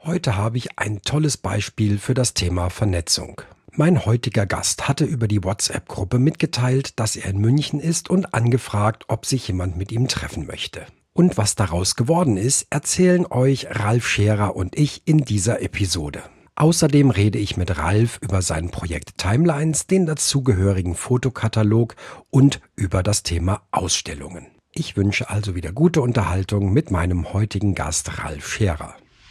Heute habe ich ein tolles Beispiel für das Thema Vernetzung. Mein heutiger Gast hatte über die WhatsApp-Gruppe mitgeteilt, dass er in München ist und angefragt, ob sich jemand mit ihm treffen möchte. Und was daraus geworden ist, erzählen euch Ralf Scherer und ich in dieser Episode. Außerdem rede ich mit Ralf über sein Projekt Timelines, den dazugehörigen Fotokatalog und über das Thema Ausstellungen. Ich wünsche also wieder gute Unterhaltung mit meinem heutigen Gast Ralf Scherer.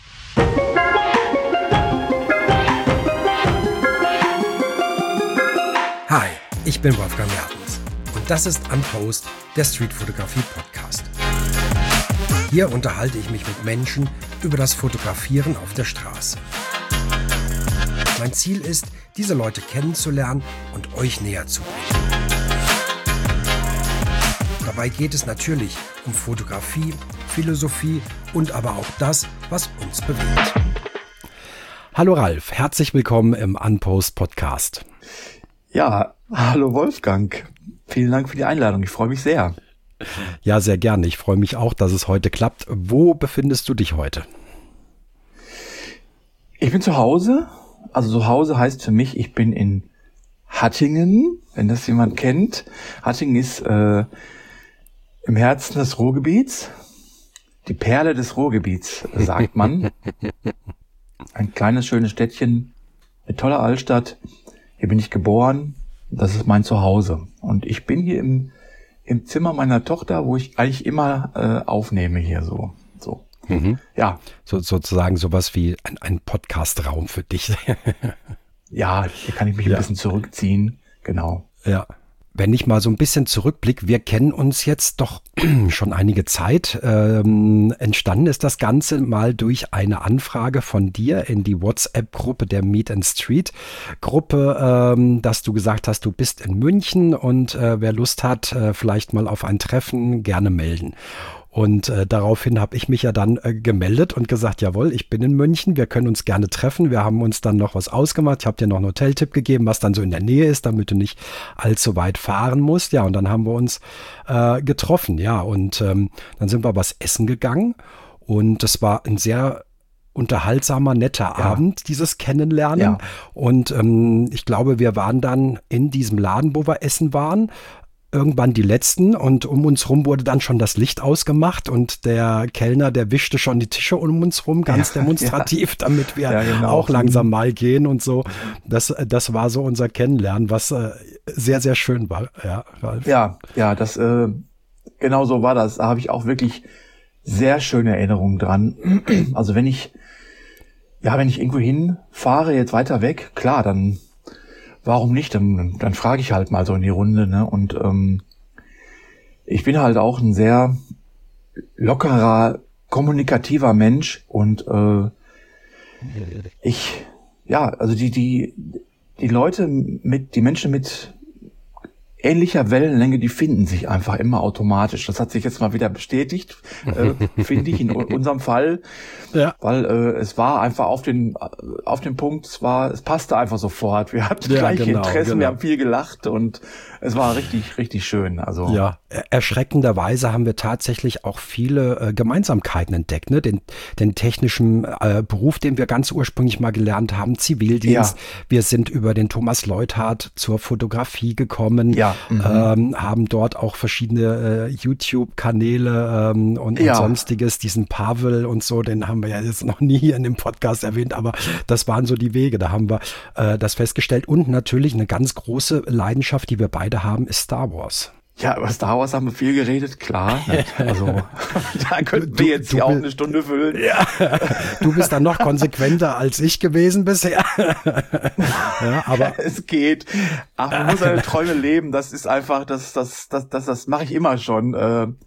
Hi, ich bin Wolfgang Mertens und das ist Unpost, der Streetfotografie-Podcast. Hier unterhalte ich mich mit Menschen über das Fotografieren auf der Straße. Mein Ziel ist, diese Leute kennenzulernen und euch näher zu bringen. Dabei geht es natürlich um Fotografie, Philosophie und aber auch das, was uns bewegt. Hallo Ralf, herzlich willkommen im Unpost Podcast. Ja, hallo Wolfgang. Vielen Dank für die Einladung. Ich freue mich sehr. Ja, sehr gerne. Ich freue mich auch, dass es heute klappt. Wo befindest du dich heute? Ich bin zu Hause. Also zu Hause heißt für mich, ich bin in Hattingen, wenn das jemand kennt. Hattingen ist im Herzen des Ruhrgebiets. Die Perle des Ruhrgebiets, sagt man. Ein kleines, schönes Städtchen mit toller Altstadt. Hier bin ich geboren. Das ist mein Zuhause. Und ich bin hier im Zimmer meiner Tochter, wo ich eigentlich immer aufnehme hier so. Mhm. Ja. Sozusagen sowas wie ein Podcast-Raum für dich. Ja, hier kann ich mich ein bisschen zurückziehen. Genau. Ja. Wenn ich mal so ein bisschen zurückblicke, wir kennen uns jetzt doch schon einige Zeit. Entstanden ist das Ganze mal durch eine Anfrage von dir in die WhatsApp-Gruppe der Meet and Street Gruppe, dass du gesagt hast, du bist in München und wer Lust hat, vielleicht mal auf ein Treffen, gerne melden. Und daraufhin habe ich mich ja dann gemeldet und gesagt, jawohl, ich bin in München, wir können uns gerne treffen. Wir haben uns dann noch was ausgemacht. Ich habe dir noch einen Hoteltipp gegeben, was dann so in der Nähe ist, damit du nicht allzu weit fahren musst. Ja, und dann haben wir uns getroffen. Ja, und dann sind wir was essen gegangen. Und das war ein sehr unterhaltsamer, netter Abend, dieses Kennenlernen. Ja. Und ich glaube, wir waren dann in diesem Laden, wo wir essen waren, irgendwann die Letzten und um uns rum wurde dann schon das Licht ausgemacht und der Kellner, der wischte schon die Tische um uns rum, ganz demonstrativ, damit wir auch langsam mal gehen und so. Das war so unser Kennenlernen, was sehr, sehr schön war. Ja, Ralf. Ja, das genau so war das. Da habe ich auch wirklich sehr schöne Erinnerungen dran. Also wenn ich irgendwo hinfahre, jetzt weiter weg, klar, dann warum nicht? Dann frage ich halt mal so in die Runde, ne? Und ich bin halt auch ein sehr lockerer, kommunikativer Mensch und also die Leute die Menschen mit ähnlicher Wellenlänge, die finden sich einfach immer automatisch. Das hat sich jetzt mal wieder bestätigt, finde ich, in unserem Fall. Ja. Weil es war einfach auf den Punkt, es passte einfach sofort. Wir hatten gleiche Interessen, wir haben viel gelacht und es war richtig, richtig schön. Also ja, erschreckenderweise haben wir tatsächlich auch viele Gemeinsamkeiten entdeckt, ne? Den technischen Beruf, den wir ganz ursprünglich mal gelernt haben, Zivildienst. Ja. Wir sind über den Thomas Leuthardt zur Fotografie gekommen. Ja. Haben dort auch verschiedene YouTube-Kanäle und sonstiges, diesen Pavel und so, den haben wir ja jetzt noch nie hier in dem Podcast erwähnt, aber das waren so die Wege, da haben wir das festgestellt und natürlich eine ganz große Leidenschaft, die wir beide haben, ist Star Wars. Ja, über Star Wars haben wir viel geredet, klar. Also da könnten wir jetzt hier auch eine Stunde füllen. Ja, du bist dann noch konsequenter als ich gewesen bisher. Ja, aber es geht. Ach, man muss seine Träume leben. Das ist einfach, das mache ich immer schon.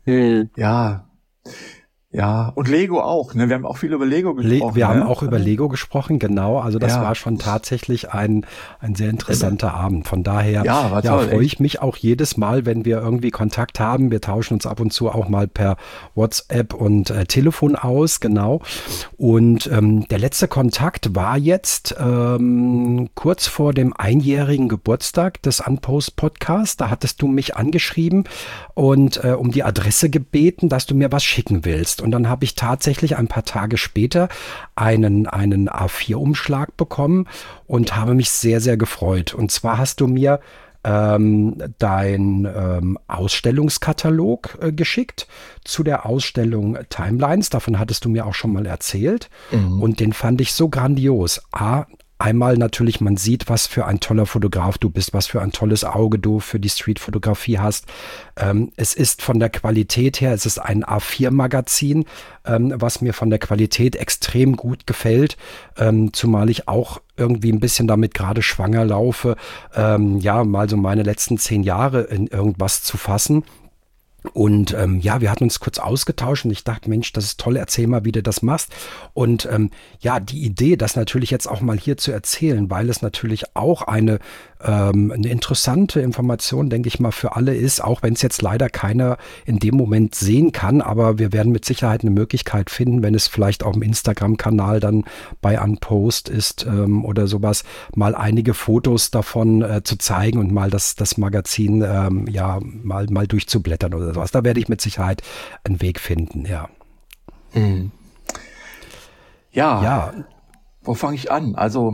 Ja, und Lego auch, ne? Wir haben auch viel über Lego gesprochen. Wir haben auch über Lego gesprochen, genau. Also das war schon tatsächlich ein sehr interessanter Abend. Von daher freue ich mich auch jedes Mal, wenn wir irgendwie Kontakt haben. Wir tauschen uns ab und zu auch mal per WhatsApp und Telefon aus, genau. Und der letzte Kontakt war jetzt kurz vor dem einjährigen Geburtstag des Unpost Podcasts. Da hattest du mich angeschrieben und um die Adresse gebeten, dass du mir was schicken willst. Post und dann habe ich tatsächlich ein paar Tage später einen A4-Umschlag bekommen und habe mich sehr, sehr gefreut. Und zwar hast du mir dein Ausstellungskatalog geschickt zu der Ausstellung Timelines. Davon hattest du mir auch schon mal erzählt. Mhm. Und den fand ich so grandios. Einmal natürlich, man sieht, was für ein toller Fotograf du bist, was für ein tolles Auge du für die Streetfotografie hast. Es ist von der Qualität her, es ist ein A4-Magazin, was mir von der Qualität extrem gut gefällt, zumal ich auch irgendwie ein bisschen damit gerade schwanger laufe, ja, mal so meine letzten 10 Jahre in irgendwas zu fassen. Und ja, wir hatten uns kurz ausgetauscht und ich dachte, Mensch, das ist toll, erzähl mal, wie du das machst. Und ja, die Idee, das natürlich jetzt auch mal hier zu erzählen, weil es natürlich auch eine interessante Information, denke ich mal, für alle ist, auch wenn es jetzt leider keiner in dem Moment sehen kann, aber wir werden mit Sicherheit eine Möglichkeit finden, wenn es vielleicht auf dem Instagram-Kanal dann bei Unpost ist oder sowas, mal einige Fotos davon zu zeigen und mal das Magazin ja mal durchzublättern oder sowas. Da werde ich mit Sicherheit einen Weg finden, ja. Mhm. Ja, Ja, wo fange ich an? Also,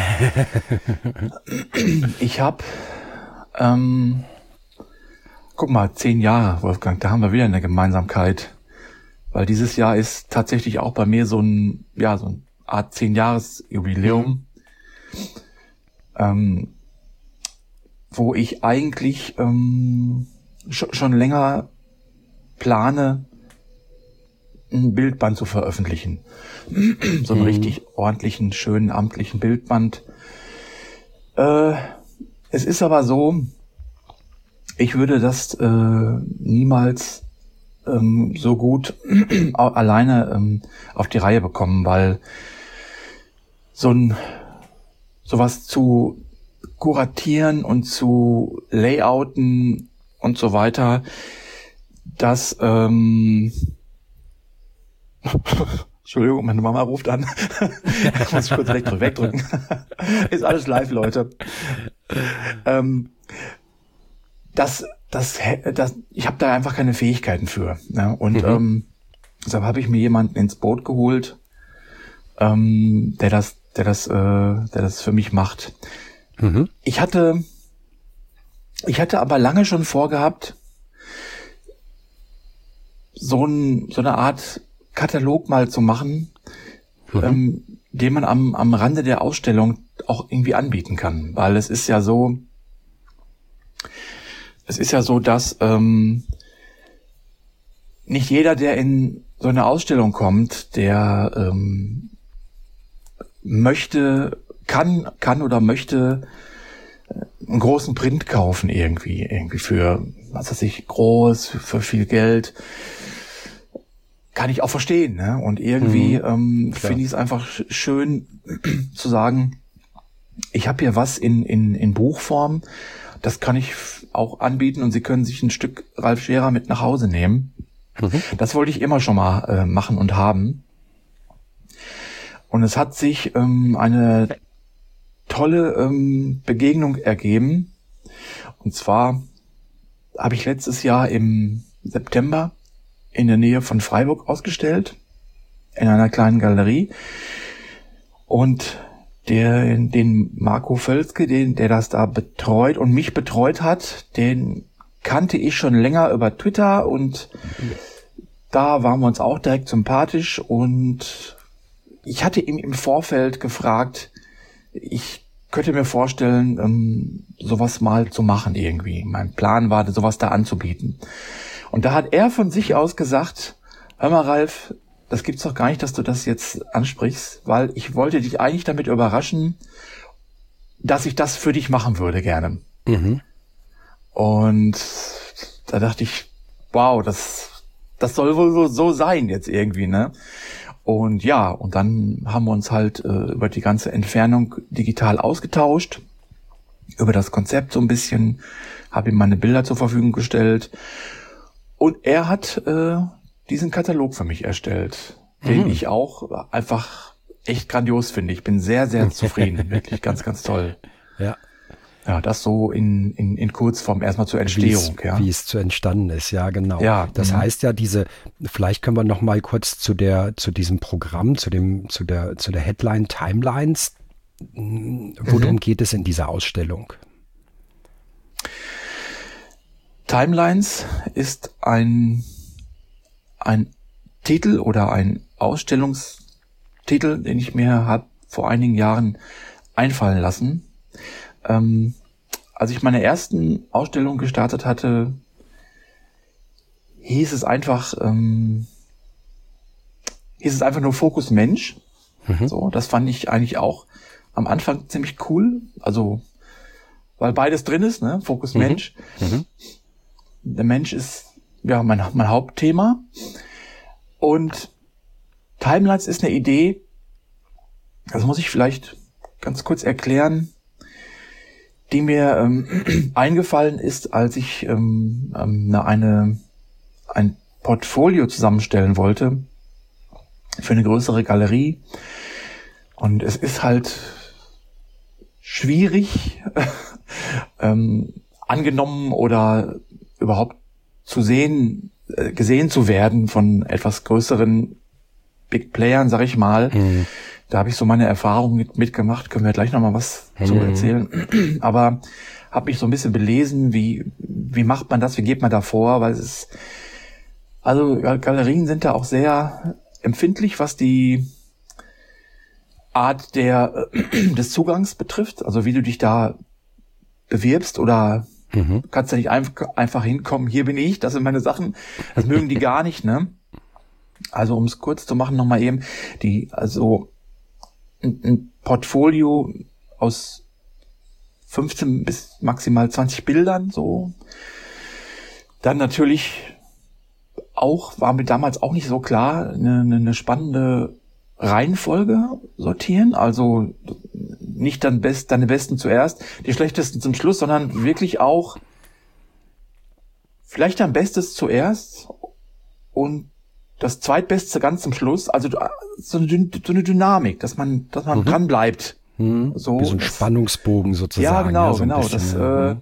ich habe, guck mal, 10 Jahre, Wolfgang, da haben wir wieder eine Gemeinsamkeit. Weil dieses Jahr ist tatsächlich auch bei mir so ein Art 10-Jahres-Jubiläum, wo ich eigentlich schon länger plane, ein Bildband zu veröffentlichen. So einen richtig ordentlichen, schönen, amtlichen Bildband. Es ist aber so, ich würde das niemals so gut alleine auf die Reihe bekommen, weil sowas zu kuratieren und zu layouten und so weiter, das Entschuldigung, meine Mama ruft an. Muss ich kurz wegdrücken. Ist alles live, Leute. Ich habe da einfach keine Fähigkeiten für. Ne? Und deshalb habe ich mir jemanden ins Boot geholt, der das für mich macht. mhm. Ich hatte aber lange schon vorgehabt, so eine Art Katalog mal zu machen, den man am Rande der Ausstellung auch irgendwie anbieten kann. Weil es ist ja so, dass nicht jeder, der in so eine Ausstellung kommt, der kann oder möchte einen großen Print kaufen irgendwie für, was weiß ich, groß, für viel Geld. Kann ich auch verstehen, ne? Und irgendwie finde ich es einfach schön zu sagen, ich habe hier was in Buchform, das kann ich auch anbieten und Sie können sich ein Stück Ralf Scherer mit nach Hause nehmen. Das wollte ich immer schon mal machen und haben. Und es hat sich eine tolle Begegnung ergeben. Und zwar habe ich letztes Jahr im September in der Nähe von Freiburg ausgestellt, in einer kleinen Galerie. Und den Marco Völzke, der das da betreut und mich betreut hat, den kannte ich schon länger über Twitter und da waren wir uns auch direkt sympathisch und ich hatte ihm im Vorfeld gefragt, ich könnte mir vorstellen, sowas mal zu machen irgendwie. Mein Plan war, sowas da anzubieten. Und da hat er von sich aus gesagt, hör mal Ralf, das gibt's doch gar nicht, dass du das jetzt ansprichst, weil ich wollte dich eigentlich damit überraschen, dass ich das für dich machen würde gerne. Und da dachte ich, wow, das soll wohl so sein jetzt irgendwie, ne? Und ja, und dann haben wir uns halt über die ganze Entfernung digital ausgetauscht, über das Konzept so ein bisschen, habe ihm meine Bilder zur Verfügung gestellt. Und er hat diesen Katalog für mich erstellt, den ich auch einfach echt grandios finde. Ich bin sehr, sehr zufrieden. Wirklich ganz, ganz toll. Ja. Ja, das so in Kurzform erstmal zur Entstehung, wie es zu entstanden ist, ja, genau. Ja, das heißt ja, vielleicht können wir noch mal kurz zu diesem Programm, zu der Headline Timelines, worum geht es in dieser Ausstellung? Timelines ist ein Titel oder ein Ausstellungstitel, den ich mir habe vor einigen Jahren einfallen lassen. Als ich meine ersten Ausstellung gestartet hatte, hieß es einfach nur Fokus Mensch. So, das fand ich eigentlich auch am Anfang ziemlich cool. Also, weil beides drin ist, ne? Fokus Mensch. Der Mensch ist ja mein Hauptthema. Und Timelines ist eine Idee, das muss ich vielleicht ganz kurz erklären, die mir eingefallen ist, als ich ein Portfolio zusammenstellen wollte für eine größere Galerie. Und es ist halt schwierig, angenommen oder überhaupt gesehen zu werden von etwas größeren Big Playern, sag ich mal. Da habe ich so meine Erfahrungen mitgemacht, können wir gleich nochmal was zu erzählen. Aber habe mich so ein bisschen belesen, wie macht man das, wie geht man da vor, weil Galerien sind da auch sehr empfindlich, was die Art des Zugangs betrifft, also wie du dich da bewirbst oder kannst du nicht einfach hinkommen, hier bin ich, das sind meine Sachen, das mögen die gar nicht, ne? Also um es kurz zu machen, nochmal eben, ein Portfolio aus 15 bis maximal 20 Bildern, so. Dann natürlich auch, war mir damals auch nicht so klar, eine spannende Reihenfolge sortieren, also nicht deine Besten zuerst, die Schlechtesten zum Schluss, sondern wirklich auch vielleicht dein Bestes zuerst und das Zweitbeste ganz zum Schluss, also so eine Dynamik, dass man dran bleibt. So, wie so ein Spannungsbogen sozusagen. Ja, genau, ja, so genau. Bisschen,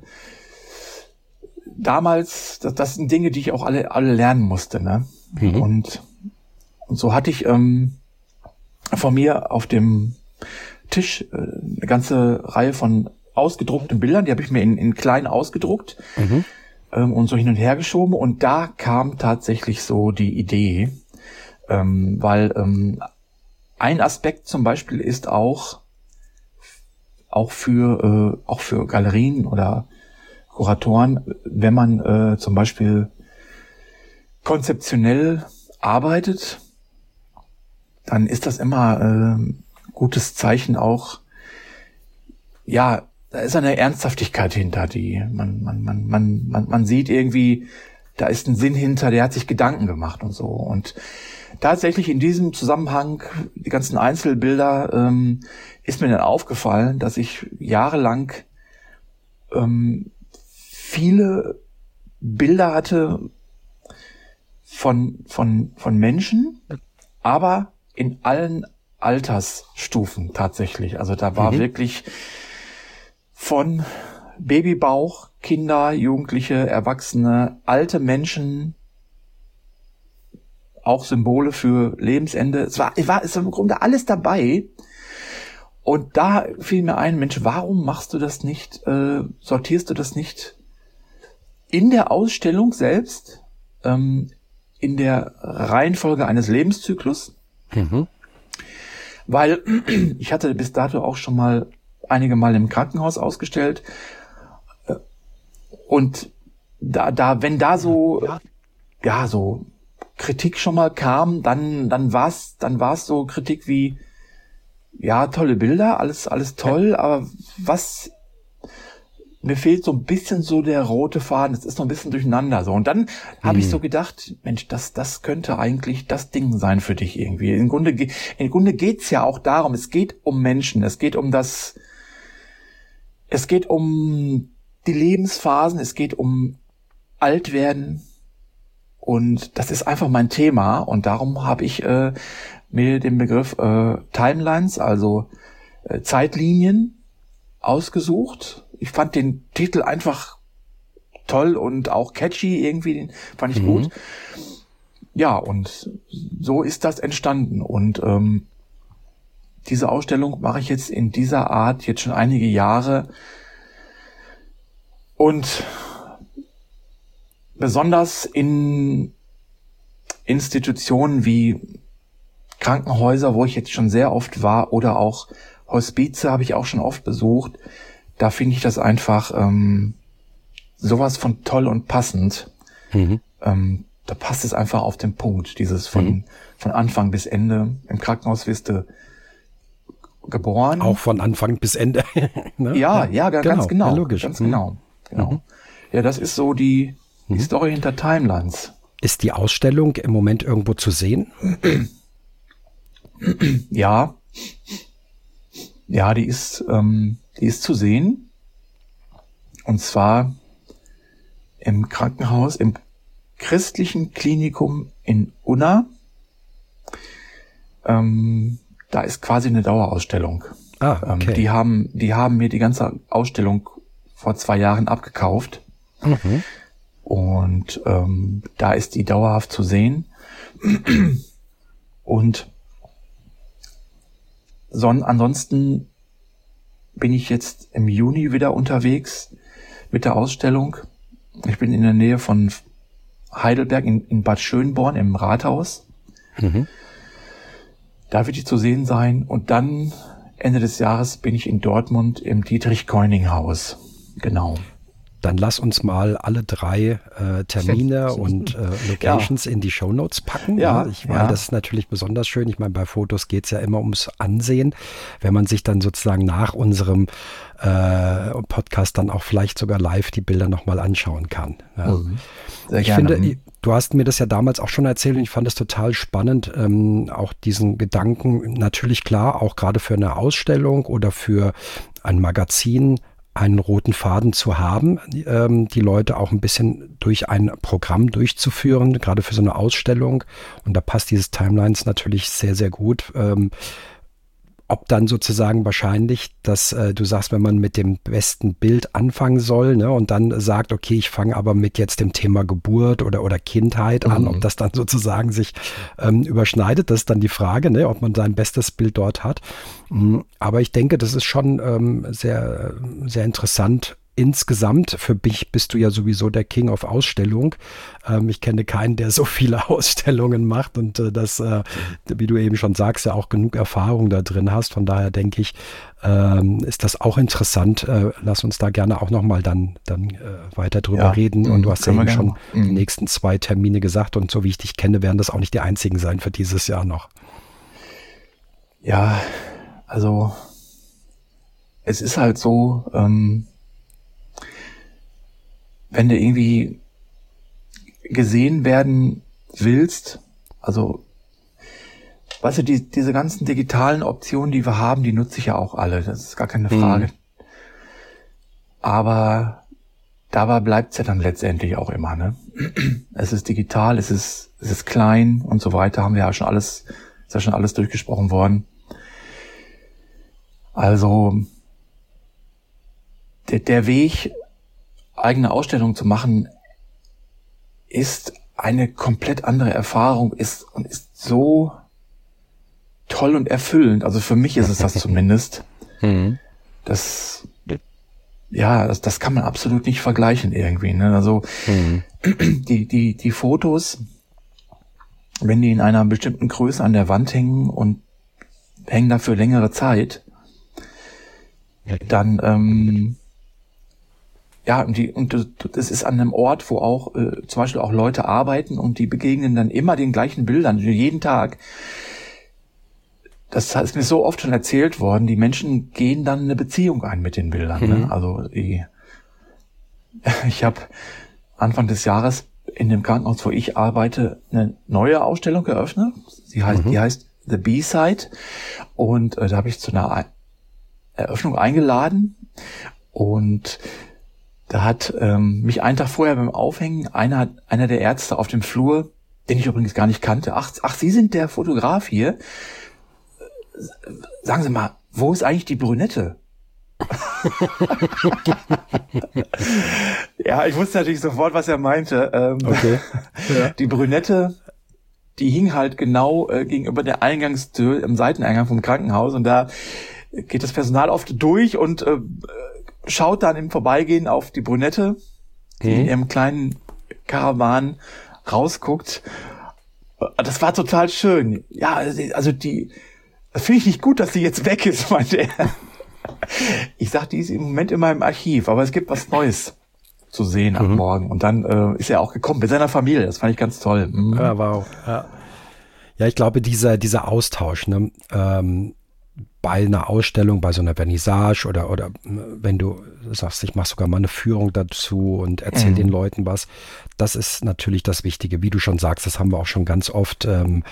Damals, das sind Dinge, die ich auch alle lernen musste, ne? Und so hatte ich vor mir auf dem Tisch eine ganze Reihe von ausgedruckten Bildern, die habe ich mir in klein ausgedruckt und so hin und her geschoben. Und da kam tatsächlich so die Idee, weil ein Aspekt zum Beispiel ist auch für Galerien oder Kuratoren, wenn man zum Beispiel konzeptionell arbeitet, dann ist das immer gutes Zeichen auch. Ja, da ist eine Ernsthaftigkeit hinter, die man sieht irgendwie, da ist ein Sinn hinter, der hat sich Gedanken gemacht und so. Und tatsächlich in diesem Zusammenhang, die ganzen Einzelbilder, ist mir dann aufgefallen, dass ich jahrelang viele Bilder hatte von Menschen, aber in allen Altersstufen tatsächlich. Also da war wirklich von Babybauch, Kinder, Jugendliche, Erwachsene, alte Menschen, auch Symbole für Lebensende. Es war im Grunde alles dabei. Und da fiel mir ein, Mensch, warum machst du das nicht, sortierst du das nicht in der Ausstellung selbst, in der Reihenfolge eines Lebenszyklus? Weil ich hatte bis dato auch schon mal einige Mal im Krankenhaus ausgestellt und wenn da so Kritik schon mal kam, dann war's so Kritik wie, ja, tolle Bilder, alles toll, aber mir fehlt so ein bisschen so der rote Faden, es ist so ein bisschen durcheinander, so. Und dann habe ich so gedacht, Mensch, das könnte eigentlich das Ding sein für dich irgendwie. Im Grunde geht's ja auch darum, es geht um Menschen, es geht um die Lebensphasen, es geht um Altwerden. Und das ist einfach mein Thema. Und darum habe ich mir den Begriff Timelines, also Zeitlinien, ausgesucht. ich fand den Titel einfach toll und auch catchy irgendwie, den fand ich gut. Ja, und so ist das entstanden. Und diese Ausstellung mache ich jetzt in dieser Art jetzt schon einige Jahre. Und besonders in Institutionen wie Krankenhäuser, wo ich jetzt schon sehr oft war, oder auch Hospize habe ich auch schon oft besucht, da finde ich das einfach sowas von toll und passend. Da passt es einfach auf den Punkt, dieses von Anfang bis Ende. Im Krankenhaus wirst du geboren. Auch von Anfang bis Ende. Ne? Ja, ganz genau. Ja, logisch. Ganz genau. Ja, das ist so die Story hinter Timelines. Ist die Ausstellung im Moment irgendwo zu sehen? Ja, die ist zu sehen. Und zwar im Krankenhaus, im christlichen Klinikum in Unna. Da ist quasi eine Dauerausstellung. Okay. Die haben mir die ganze Ausstellung vor 2 Jahren abgekauft. Und da ist die dauerhaft zu sehen. Und ansonsten bin ich jetzt im Juni wieder unterwegs mit der Ausstellung. Ich bin in der Nähe von Heidelberg in Bad Schönborn im Rathaus. Da wird die zu sehen sein. Und dann Ende des Jahres bin ich in Dortmund im Dietrich-Keuning-Haus. Genau. Dann lass uns mal alle 3 Termine und Locations in die Shownotes packen. Weil das ist natürlich besonders schön. Ich meine, bei Fotos geht's ja immer ums Ansehen. Wenn man sich dann sozusagen nach unserem Podcast dann auch vielleicht sogar live die Bilder nochmal anschauen kann. Ja. Sehr ich gerne. finde, du hast mir das ja damals auch schon erzählt und ich fand es total spannend, auch diesen Gedanken, natürlich klar, auch gerade für eine Ausstellung oder für ein Magazin, einen roten Faden zu haben, die Leute auch ein bisschen durch ein Programm durchzuführen, gerade für so eine Ausstellung. Und da passt dieses Timelines natürlich sehr, sehr gut. Ob dann sozusagen wahrscheinlich, dass du sagst, wenn man mit dem besten Bild anfangen soll, ne, und dann sagt, okay, ich fange aber mit jetzt dem Thema Geburt oder Kindheit an, ob das dann sozusagen sich überschneidet, das ist dann die Frage, ne, ob man sein bestes Bild dort hat. Aber ich denke, das ist schon sehr, sehr interessant. Insgesamt, für mich bist du ja sowieso der King of Ausstellung. Ich kenne keinen, der so viele Ausstellungen macht und das, wie du eben schon sagst, ja auch genug Erfahrung da drin hast. Von daher denke ich, ist das auch interessant. Lass uns da gerne auch nochmal dann weiter drüber reden. Und du hast ja eben schon die nächsten 2 Termine gesagt und so wie ich dich kenne, werden das auch nicht die einzigen sein für dieses Jahr noch. Ja, also es ist halt so, wenn du irgendwie gesehen werden willst, also, weißt du, diese ganzen digitalen Optionen, die wir haben, die nutze ich ja auch alle, das ist gar keine Frage. Aber dabei bleibt's ja dann letztendlich auch immer, ne? Es ist digital, es ist klein und so weiter, ist ja schon alles durchgesprochen worden. Also, der Weg, eigene Ausstellung zu machen, ist eine komplett andere Erfahrung, ist so toll und erfüllend. Also für mich ist es das zumindest. Das kann man absolut nicht vergleichen irgendwie, ne? Also die Fotos, wenn die in einer bestimmten Größe an der Wand hängen und hängen dafür längere Zeit, dann das ist an einem Ort, wo auch zum Beispiel auch Leute arbeiten und die begegnen dann immer den gleichen Bildern, jeden Tag. Das ist mir so oft schon erzählt worden, die Menschen gehen dann eine Beziehung ein mit den Bildern. Ne? Also ich habe Anfang des Jahres in dem Krankenhaus, wo ich arbeite, eine neue Ausstellung eröffnet. Die heißt The B-Side und da habe ich zu einer Eröffnung eingeladen und da hat mich einen Tag vorher beim Aufhängen einer der Ärzte auf dem Flur, den ich übrigens gar nicht kannte, ach, Sie sind der Fotograf hier. Sagen Sie mal, wo ist eigentlich die Brünette? Ja, ich wusste natürlich sofort, was er meinte. Okay. Ja. Die Brünette, die hing halt genau gegenüber der Eingangstür im Seiteneingang vom Krankenhaus und da geht das Personal oft durch und schaut dann im Vorbeigehen auf die Brünette, die in ihrem kleinen Karawan rausguckt. Das war total schön. Ja, also das finde ich nicht gut, dass sie jetzt weg ist, meinte er. Ich sag, die ist im Moment in meinem Archiv, aber es gibt was Neues zu sehen am Morgen. Und dann ist er auch gekommen mit seiner Familie. Das fand ich ganz toll. Mhm. Ja, wow. Ja, ich glaube, dieser Austausch, ne, bei einer Ausstellung, bei so einer Vernissage oder wenn du sagst, ich mache sogar mal eine Führung dazu und erzähl den Leuten was, das ist natürlich das Wichtige. Wie du schon sagst, das haben wir auch schon ganz oft in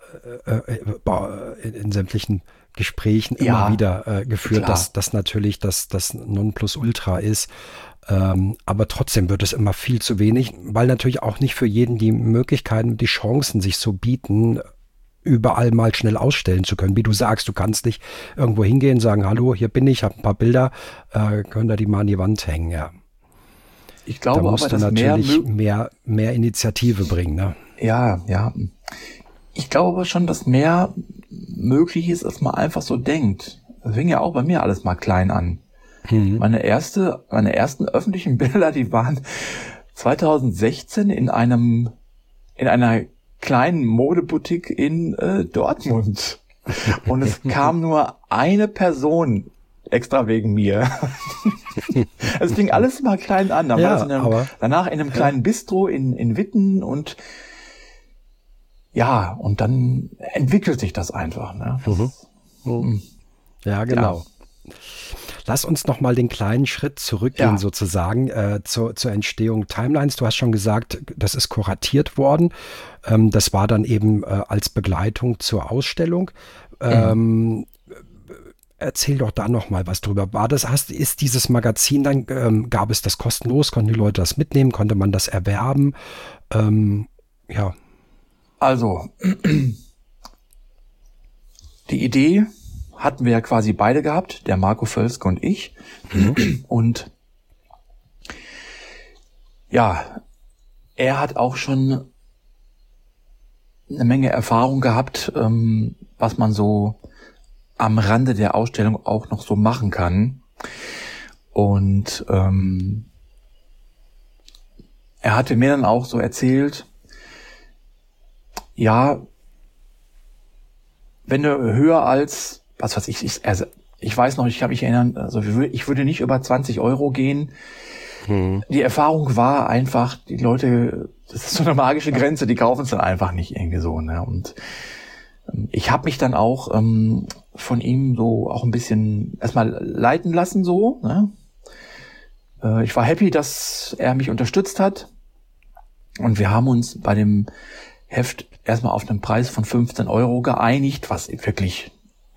sämtlichen Gesprächen immer wieder geführt, dass das natürlich das Nonplusultra ist. Aber trotzdem wird es immer viel zu wenig, weil natürlich auch nicht für jeden die Möglichkeiten, die Chancen sich so bieten, überall mal schnell ausstellen zu können. Wie du sagst, du kannst nicht irgendwo hingehen, sagen, hallo, hier bin ich, habe ein paar Bilder, können da die mal an die Wand hängen, ja. Ich glaube da musst aber, du dass natürlich mehr Initiative bringen, ne? Ja. Ich glaube aber schon, dass mehr möglich ist, als man einfach so denkt. Das fing ja auch bei mir alles mal klein an. Meine ersten öffentlichen Bilder, die waren 2016 in einer kleinen Modeboutique in Dortmund. Und es kam nur eine Person extra wegen mir. Es fing alles mal klein an. Dann war das danach in einem kleinen Bistro in Witten und ja, und dann entwickelt sich das einfach. Ne? Ja, genau. Ja. Lass uns noch mal den kleinen Schritt zurückgehen, sozusagen, zur Entstehung Timelines. Du hast schon gesagt, das ist kuratiert worden. Das war dann eben als Begleitung zur Ausstellung. Erzähl doch da noch mal was drüber. Ist dieses Magazin dann, gab es das kostenlos? Konnten die Leute das mitnehmen? Konnte man das erwerben? Ja. Also, die Idee hatten wir ja quasi beide gehabt, der Marco Völzke und ich. Und ja, er hat auch schon eine Menge Erfahrung gehabt, was man so am Rande der Ausstellung auch noch so machen kann. Und er hatte mir dann auch so erzählt, ja, wenn du höher als, was weiß ich, also ich weiß noch, ich kann mich erinnern, also ich würde nicht über 20 Euro gehen. Die Erfahrung war einfach, die Leute, das ist so eine magische Grenze, die kaufen es dann einfach nicht irgendwie so. Ne? Und ich habe mich dann auch von ihm so auch ein bisschen erstmal leiten lassen so. Ne? Ich war happy, dass er mich unterstützt hat. Und wir haben uns bei dem Heft erstmal auf einen Preis von 15 Euro geeinigt, was wirklich,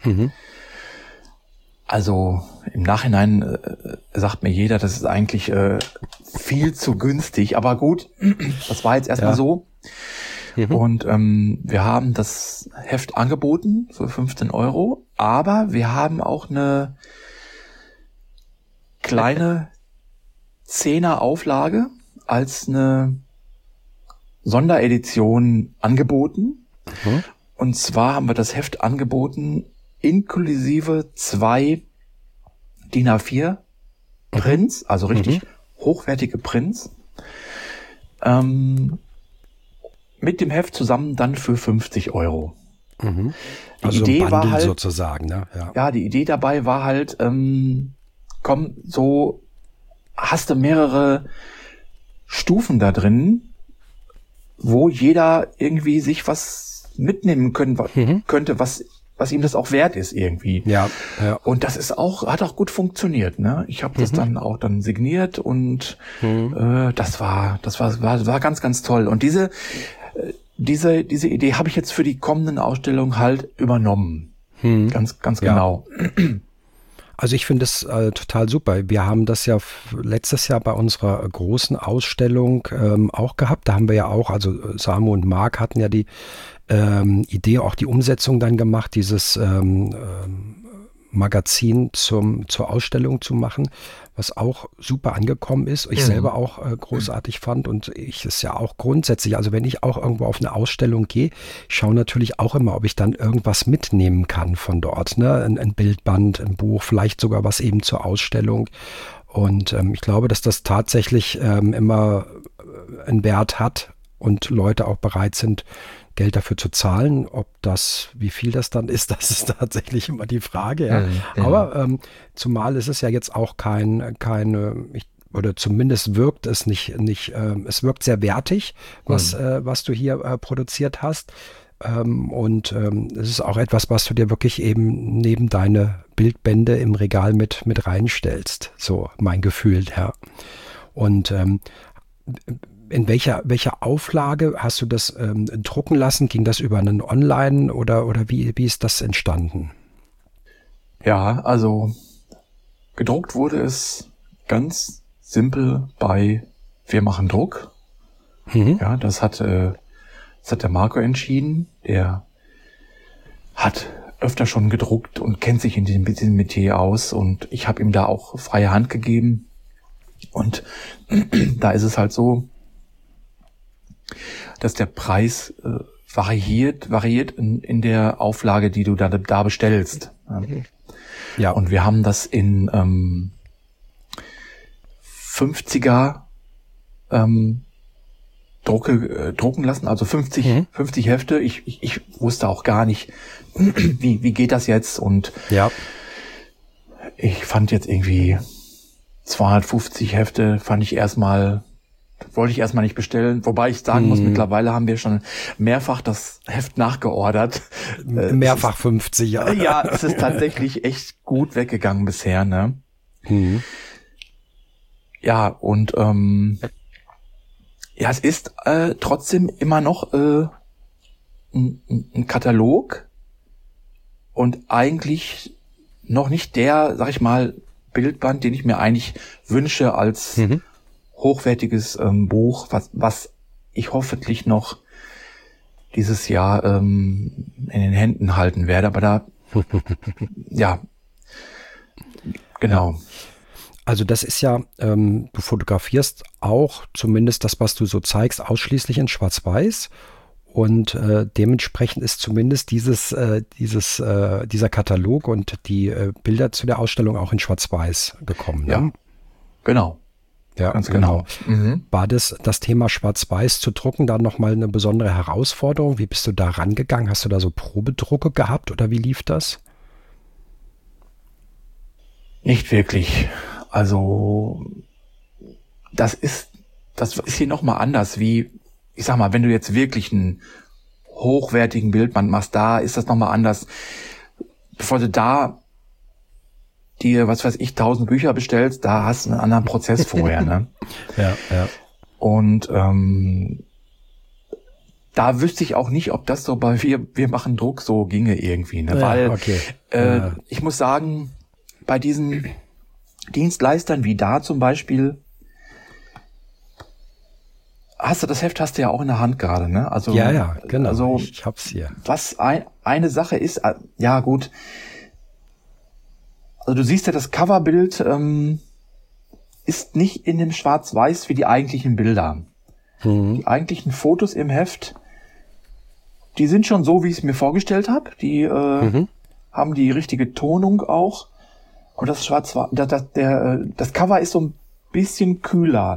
also im Nachhinein sagt mir jeder, das ist eigentlich viel zu günstig, aber gut, das war jetzt erstmal so. Und wir haben das Heft angeboten für 15 Euro, aber wir haben auch eine kleine 10er Auflage als eine Sonderedition angeboten. Und zwar haben wir das Heft angeboten inklusive 2 DIN A4 Prints, also richtig hochwertige Prints, mit dem Heft zusammen dann für 50 Euro. Also die Idee ein Bundle war halt, sozusagen, ne? Ja, die Idee dabei war halt, komm, so hast du mehrere Stufen da drin, wo jeder irgendwie sich was mitnehmen könnte, was ihm das auch wert ist irgendwie. Ja. Und das ist hat auch gut funktioniert, ne? Ich habe das dann auch signiert und das war ganz, ganz toll. Und diese Idee habe ich jetzt für die kommenden Ausstellungen halt übernommen. Ganz, ganz genau. Also ich finde es total super. Wir haben das ja letztes Jahr bei unserer großen Ausstellung auch gehabt. Da haben wir ja auch, also Samu und Marc hatten ja die Idee, auch die Umsetzung dann gemacht, dieses Magazin zur Ausstellung zu machen, was auch super angekommen ist. Ich selber auch großartig fand und ich es ja auch grundsätzlich, also wenn ich auch irgendwo auf eine Ausstellung gehe, schaue natürlich auch immer, ob ich dann irgendwas mitnehmen kann von dort, ne? Ein Bildband, ein Buch, vielleicht sogar was eben zur Ausstellung. Und ich glaube, dass das tatsächlich immer einen Wert hat und Leute auch bereit sind, Geld dafür zu zahlen. Ob das, wie viel das dann ist, das ist tatsächlich immer die Frage. Ja. Aber zumal ist es ja jetzt auch oder zumindest wirkt es nicht, es wirkt sehr wertig, was du hier produziert hast. Es ist auch etwas, was du dir wirklich eben neben deine Bildbände im Regal mit reinstellst. So mein Gefühl, ja. Und in welcher Auflage hast du das drucken lassen? Ging das über einen Online oder wie ist das entstanden? Ja, also gedruckt wurde es ganz simpel bei Wir machen Druck. Ja, das hat der Marco entschieden. Der hat öfter schon gedruckt und kennt sich in diesem Metier aus und ich habe ihm da auch freie Hand gegeben. Und da ist es halt so, dass der Preis variiert in der Auflage, die du da bestellst. Ja. Und wir haben das in 50er drucken lassen, also 50 Hefte. Ich wusste auch gar nicht, wie geht das jetzt? Und ich fand jetzt irgendwie 250 Hefte wollte ich erstmal nicht bestellen. Wobei ich sagen muss, mittlerweile haben wir schon mehrfach das Heft nachgeordert. Mehrfach 50, ja. Ja, es ist tatsächlich echt gut weggegangen bisher, ne? Ja, und es ist trotzdem immer noch ein Katalog und eigentlich noch nicht der, sag ich mal, Bildband, den ich mir eigentlich wünsche als hochwertiges Buch, was ich hoffentlich noch dieses Jahr in den Händen halten werde. Aber da, ja, genau. Also das ist ja, du fotografierst auch, zumindest das, was du so zeigst, ausschließlich in Schwarz-Weiß. Und dementsprechend ist zumindest dieser Katalog und die Bilder zu der Ausstellung auch in Schwarz-Weiß gekommen. Ne? Ja, genau. Ja, ganz genau. War das Thema Schwarz-Weiß zu drucken dann nochmal eine besondere Herausforderung? Wie bist du da rangegangen? Hast du da so Probedrucke gehabt oder wie lief das? Nicht wirklich. Also das ist hier nochmal anders, wie, ich sag mal, wenn du jetzt wirklich einen hochwertigen Bildband machst, da ist das nochmal anders. Bevor du da dir, 1000 Bücher bestellst, da hast du einen anderen Prozess vorher, ne? Ja. Und da wüsste ich auch nicht, ob das so bei wir machen Druck so ginge irgendwie, ne? Weil ich muss sagen, bei diesen Dienstleistern wie da zum Beispiel, das Heft hast du ja auch in der Hand gerade, ne? Also ja, genau. Also, ich hab's hier. Was eine Sache ist, ja gut. Also du siehst ja, das Coverbild ist nicht in dem Schwarz-Weiß wie die eigentlichen Bilder. Die eigentlichen Fotos im Heft, die sind schon so, wie ich es mir vorgestellt habe. Die haben die richtige Tonung auch. Und das Schwarz-Weiß, das Cover ist so ein bisschen kühler.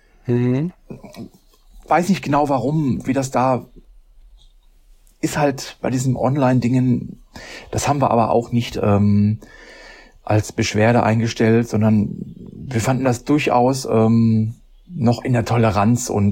Weiß nicht genau warum, wie das da ist halt bei diesen Online-Dingen. Das haben wir aber auch nicht als Beschwerde eingestellt, sondern wir fanden das durchaus noch in der Toleranz und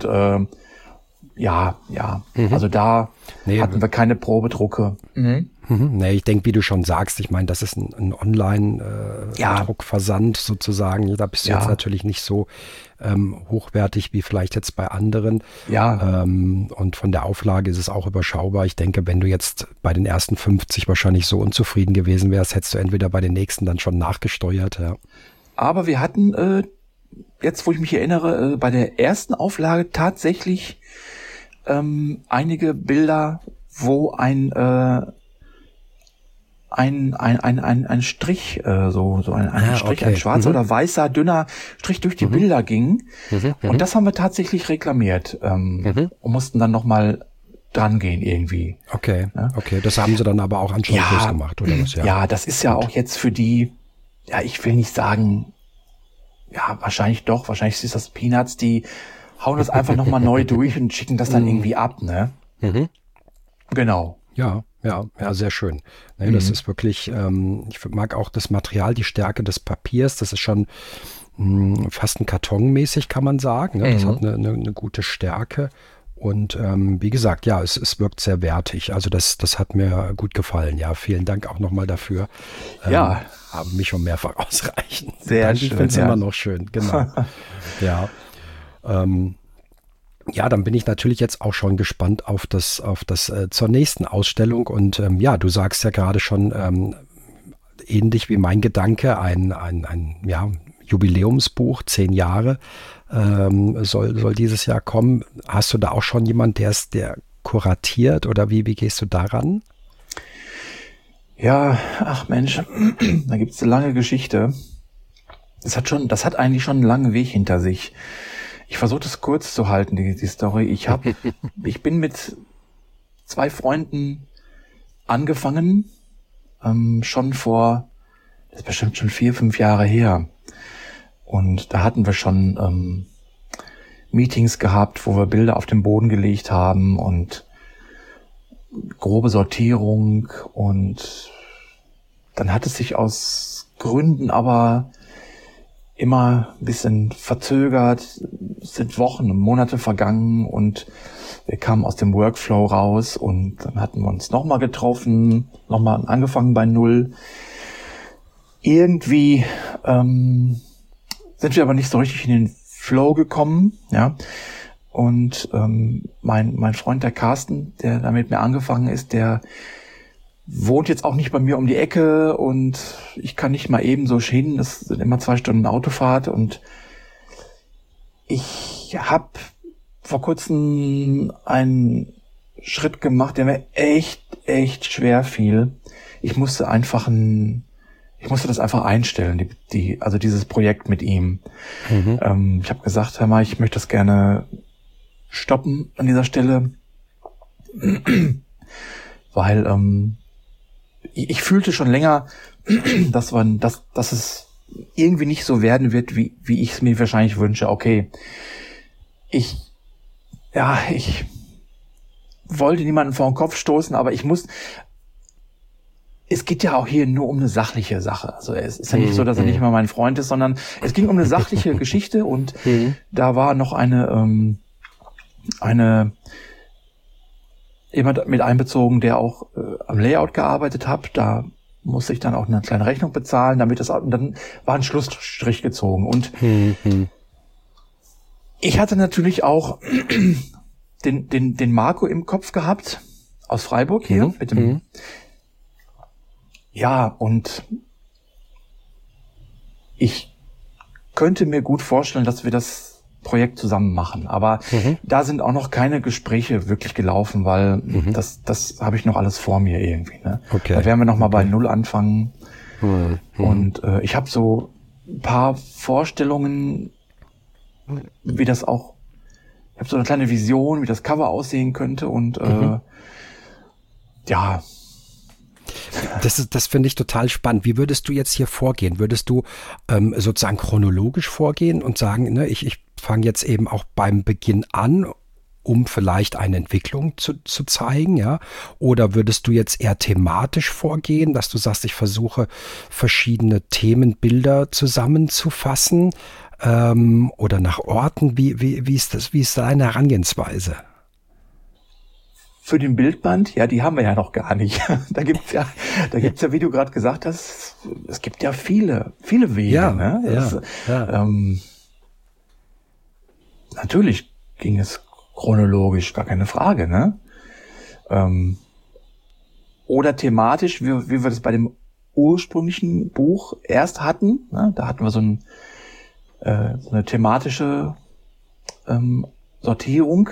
also da hatten wir keine Probedrucke. Nee, ich denke, wie du schon sagst, ich meine, das ist ein Online-Druckversand sozusagen. Da bist du jetzt natürlich nicht so hochwertig wie vielleicht jetzt bei anderen. Ja. Und von der Auflage ist es auch überschaubar. Ich denke, wenn du jetzt bei den ersten 50 wahrscheinlich so unzufrieden gewesen wärst, hättest du entweder bei den nächsten dann schon nachgesteuert. Ja. Aber wir hatten, jetzt wo ich mich erinnere, bei der ersten Auflage tatsächlich einige Bilder, wo ein ein Strich, ein Strich, okay. ein schwarzer oder weißer, dünner Strich durch die Bilder ging. Und das haben wir tatsächlich reklamiert und mussten dann nochmal dran gehen irgendwie. Okay, Ja? okay. Das haben sie dann aber auch anscheinend groß gemacht, oder was? Ja, das ist ja auch jetzt für die, ja, ich will nicht sagen, ja, wahrscheinlich ist das Peanuts, die hauen das einfach nochmal neu durch und schicken das dann irgendwie ab, ne? Genau. Ja, sehr schön. Nee, das ist wirklich, ich mag auch das Material, die Stärke des Papiers, das ist schon fast ein Kartonmäßig, kann man sagen. Ne? Das hat eine gute Stärke. Und wie gesagt, ja, es wirkt sehr wertig. Also das hat mir gut gefallen. Ja, vielen Dank auch nochmal dafür. Ja. Haben mich schon mehrfach ausreichen. Sehr Ich schön. finde es immer noch schön, genau. Ja. Ja, dann bin ich natürlich jetzt auch schon gespannt auf das zur nächsten Ausstellung. Und ja, du sagst ja gerade schon, ähnlich wie mein Gedanke, ein Jubiläumsbuch, 10 Jahre soll dieses Jahr kommen. Hast du da auch schon jemand, der kuratiert oder wie gehst du daran? Ja, ach Mensch, da gibt's eine lange Geschichte. Das hat eigentlich schon einen langen Weg hinter sich. Ich versuche das kurz zu halten, die Story. Ich bin mit 2 Freunden angefangen, schon das ist bestimmt schon 4, 5 Jahre her. Und da hatten wir schon Meetings gehabt, wo wir Bilder auf den Boden gelegt haben und grobe Sortierung. Und dann hat es sich aus Gründen aber immer ein bisschen verzögert. Es sind Wochen und Monate vergangen und wir kamen aus dem Workflow raus und dann hatten wir uns nochmal getroffen, nochmal angefangen bei Null. Irgendwie sind wir aber nicht so richtig in den Flow gekommen, ja. Und mein Freund, der Carsten, der da mit mir angefangen ist, der wohnt jetzt auch nicht bei mir um die Ecke und ich kann nicht mal eben so hin. Das sind immer 2 Stunden Autofahrt und ich habe vor kurzem einen Schritt gemacht, der mir echt schwer fiel. Ich musste das einfach einstellen, also dieses Projekt mit ihm. Ich habe gesagt, hör mal, ich möchte das gerne stoppen an dieser Stelle, weil ich fühlte schon länger, dass es irgendwie nicht so werden wird, wie ich es mir wahrscheinlich wünsche. Okay, ich wollte niemanden vor den Kopf stoßen, aber es geht ja auch hier nur um eine sachliche Sache. Also es ist ja nicht so, dass er nicht mal mein Freund ist, sondern es ging um eine sachliche Geschichte und da war noch eine jemand mit einbezogen, der auch am Layout gearbeitet hat. Da musste ich dann auch eine kleine Rechnung bezahlen, und dann war ein Schlussstrich gezogen. Und ich hatte natürlich auch den Marco im Kopf gehabt, aus Freiburg hier, mit dem ja, und ich könnte mir gut vorstellen, dass wir das Projekt zusammen machen. Aber da sind auch noch keine Gespräche wirklich gelaufen, weil das habe ich noch alles vor mir irgendwie. Ne? Okay. Da werden wir noch mal bei Null anfangen. Und ich habe so ein paar Vorstellungen, ich habe so eine kleine Vision, wie das Cover aussehen könnte. Und ja. Das finde ich total spannend. Wie würdest du jetzt hier vorgehen? Würdest du sozusagen chronologisch vorgehen und sagen, ne, ich fange jetzt eben auch beim Beginn an, um vielleicht eine Entwicklung zu zeigen, ja? Oder würdest du jetzt eher thematisch vorgehen, dass du sagst, ich versuche verschiedene Themenbilder zusammenzufassen oder nach Orten? Wie ist deine Herangehensweise? Für den Bildband, ja, die haben wir ja noch gar nicht. Da gibt's ja, wie du gerade gesagt hast, es gibt ja viele Wege. Ja, ne? ja. Natürlich ging es chronologisch, gar keine Frage, ne? Oder thematisch, wie wir das bei dem ursprünglichen Buch erst hatten. Ne? Da hatten wir so eine thematische Sortierung.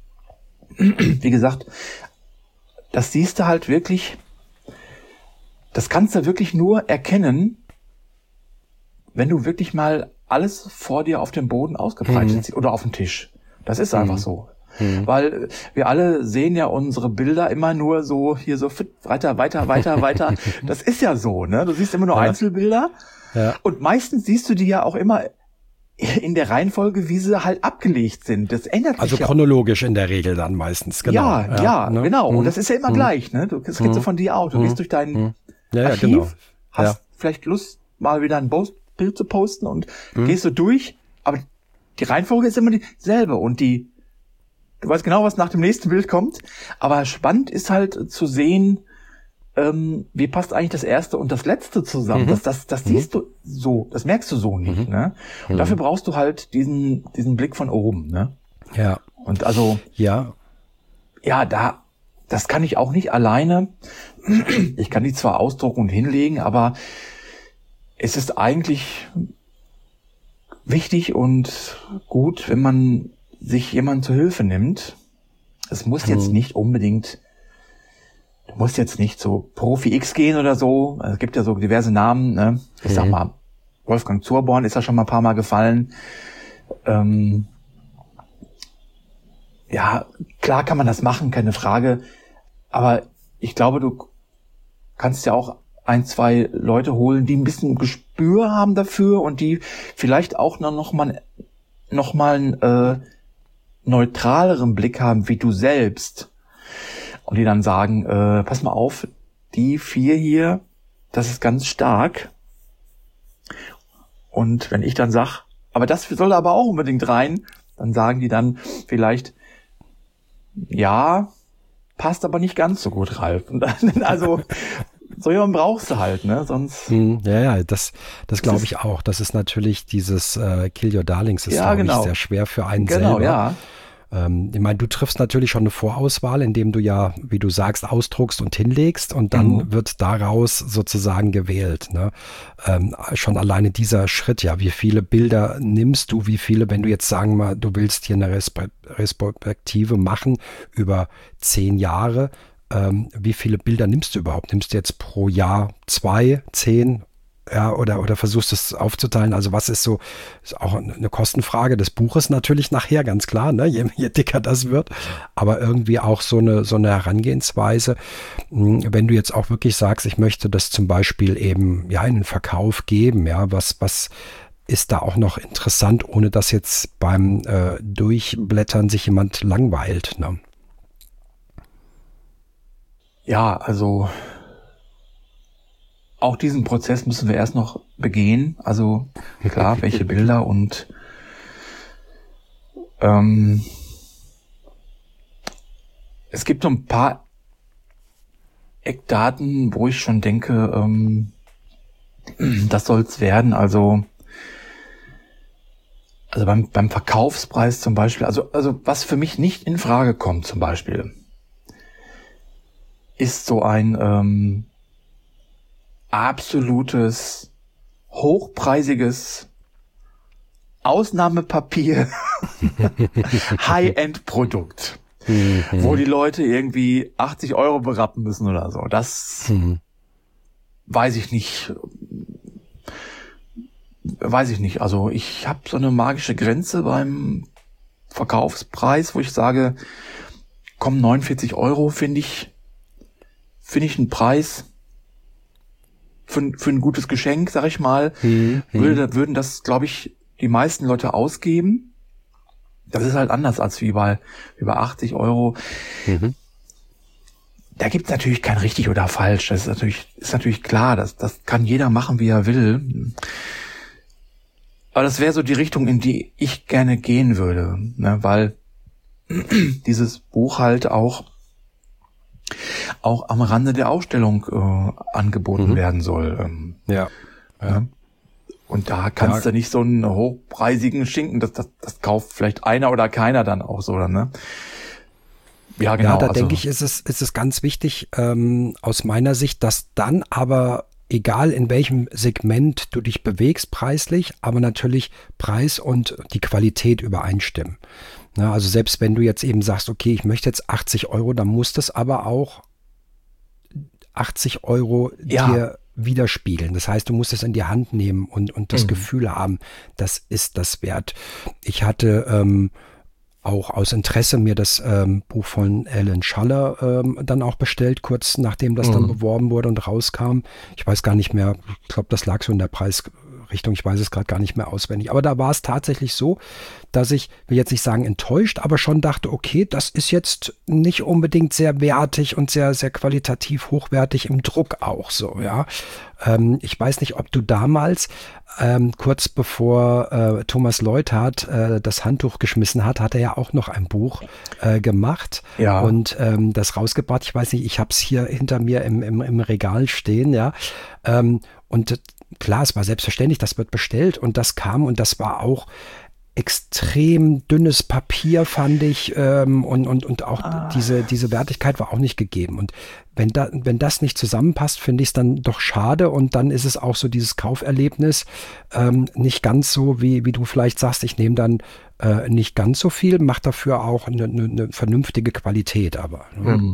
Wie gesagt, das siehst du halt wirklich das kannst du wirklich nur erkennen, wenn du wirklich mal alles vor dir auf dem Boden ausgebreitet siehst oder auf dem Tisch. Das ist einfach so. Weil wir alle sehen ja unsere Bilder immer nur so hier so weiter. Das ist ja so, ne? Du siehst immer nur Einzelbilder. Ja. Und meistens siehst du die ja auch immer in der Reihenfolge, wie sie halt abgelegt sind. Das ändert sich also chronologisch in der Regel dann meistens, genau. Ja, ne? Genau. Und das ist ja immer gleich, ne? Das geht so von dir auch. Du gehst durch dein Archiv, hast vielleicht Lust, mal wieder ein Bild zu posten und gehst so durch, aber die Reihenfolge ist immer dieselbe und du weißt genau, was nach dem nächsten Bild kommt, aber spannend ist halt zu sehen, wie passt eigentlich das erste und das letzte zusammen. Das siehst du so, das merkst du so nicht, ne? Und dafür brauchst du halt diesen Blick von oben, ne? Ja. Und also, das kann ich auch nicht alleine. Ich kann die zwar ausdrucken und hinlegen, aber es ist eigentlich wichtig und gut, wenn man sich jemand zur Hilfe nimmt. Es muss jetzt nicht unbedingt, du musst jetzt nicht so Profi X gehen oder so. Es gibt ja so diverse Namen, ne? Ich sag mal, Wolfgang Zurborn ist ja schon mal ein paar Mal gefallen. Ja, klar kann man das machen, keine Frage. Aber ich glaube, du kannst ja auch 1, 2 Leute holen, die ein bisschen Gespür haben dafür und die vielleicht auch noch mal einen neutraleren Blick haben wie du selbst. Und die dann sagen, pass mal auf, die 4 hier, das ist ganz stark. Und wenn ich dann sag, aber das soll aber auch unbedingt rein, dann sagen die dann vielleicht, ja, passt aber nicht ganz so gut, Ralf. Und dann, also so jemanden brauchst du halt, ne? Sonst. Ja, das glaube ich auch. Das ist natürlich dieses Kill Your Darlings ist, glaube ich, sehr schwer für einen selber. Ja. Ich meine, du triffst natürlich schon eine Vorauswahl, indem du ja, wie du sagst, ausdruckst und hinlegst und dann wird daraus sozusagen gewählt. Ne? Schon alleine dieser Schritt, ja, wie viele Bilder nimmst du, wie viele, wenn du jetzt sagen mal, du willst hier eine Respektive machen über 10 Jahre, wie viele Bilder nimmst du überhaupt? Nimmst du jetzt pro Jahr 2, 10? Ja, oder versuchst es aufzuteilen. Also was ist so, ist auch eine Kostenfrage des Buches natürlich nachher, ganz klar, ne? Je dicker das wird, aber irgendwie auch so eine Herangehensweise. Wenn du jetzt auch wirklich sagst, ich möchte das zum Beispiel eben ja in den Verkauf geben, ja, was ist da auch noch interessant, ohne dass jetzt beim Durchblättern sich jemand langweilt, ne? Ja, also auch diesen Prozess müssen wir erst noch begehen. Also klar, welche Bilder und es gibt so ein paar Eckdaten, wo ich schon denke, das soll's werden. Also beim Verkaufspreis zum Beispiel, also was für mich nicht in Frage kommt zum Beispiel, ist so ein absolutes, hochpreisiges Ausnahmepapier High-End-Produkt, wo die Leute irgendwie 80 € berappen müssen oder so. Das weiß ich nicht. Also ich habe so eine magische Grenze beim Verkaufspreis, wo ich sage, komm, 49 € finde ich einen Preis für ein gutes Geschenk, sag ich mal, würden das, glaube ich, die meisten Leute ausgeben. Das ist halt anders als wie bei über 80 €. Da gibt's natürlich kein richtig oder falsch. Das ist natürlich klar, das kann jeder machen, wie er will. Aber das wäre so die Richtung, in die ich gerne gehen würde, ne? Weil dieses Buch halt auch am Rande der Ausstellung angeboten werden soll. Ja. Und da kannst du nicht so einen hochpreisigen Schinken, das kauft vielleicht einer oder keiner dann auch so, ne? Ja, genau. Ja, da denke ich, ist es ganz wichtig, aus meiner Sicht, dass dann aber, egal in welchem Segment du dich bewegst preislich, aber natürlich Preis und die Qualität übereinstimmen. Na, also selbst wenn du jetzt eben sagst, okay, ich möchte jetzt 80 €, dann muss das aber auch 80 Euro dir widerspiegeln. Das heißt, du musst es in die Hand nehmen und das Gefühl haben, das ist das wert. Ich hatte auch aus Interesse mir das Buch von Alan Schaller dann auch bestellt, kurz nachdem das dann beworben wurde und rauskam. Ich weiß gar nicht mehr, ich glaube, das lag so in der Preisrichtung, ich weiß es gerade gar nicht mehr auswendig. Aber da war es tatsächlich so, dass ich, will jetzt nicht sagen enttäuscht, aber schon dachte, okay, das ist jetzt nicht unbedingt sehr wertig und sehr, sehr qualitativ hochwertig im Druck auch so, ja. Ich weiß nicht, ob du damals, kurz bevor Thomas Leuthard das Handtuch geschmissen hat, hat er ja auch noch ein Buch gemacht und das rausgebracht. Ich weiß nicht, ich habe es hier hinter mir im Regal stehen, ja. Und klar, es war selbstverständlich, das wird bestellt und das kam und das war auch extrem dünnes Papier, fand ich, und auch diese Wertigkeit war auch nicht gegeben. Und wenn das nicht zusammenpasst, finde ich es dann doch schade und dann ist es auch so dieses Kauferlebnis nicht ganz so, wie du vielleicht sagst, ich nehme dann nicht ganz so viel, mache dafür auch eine vernünftige Qualität, aber.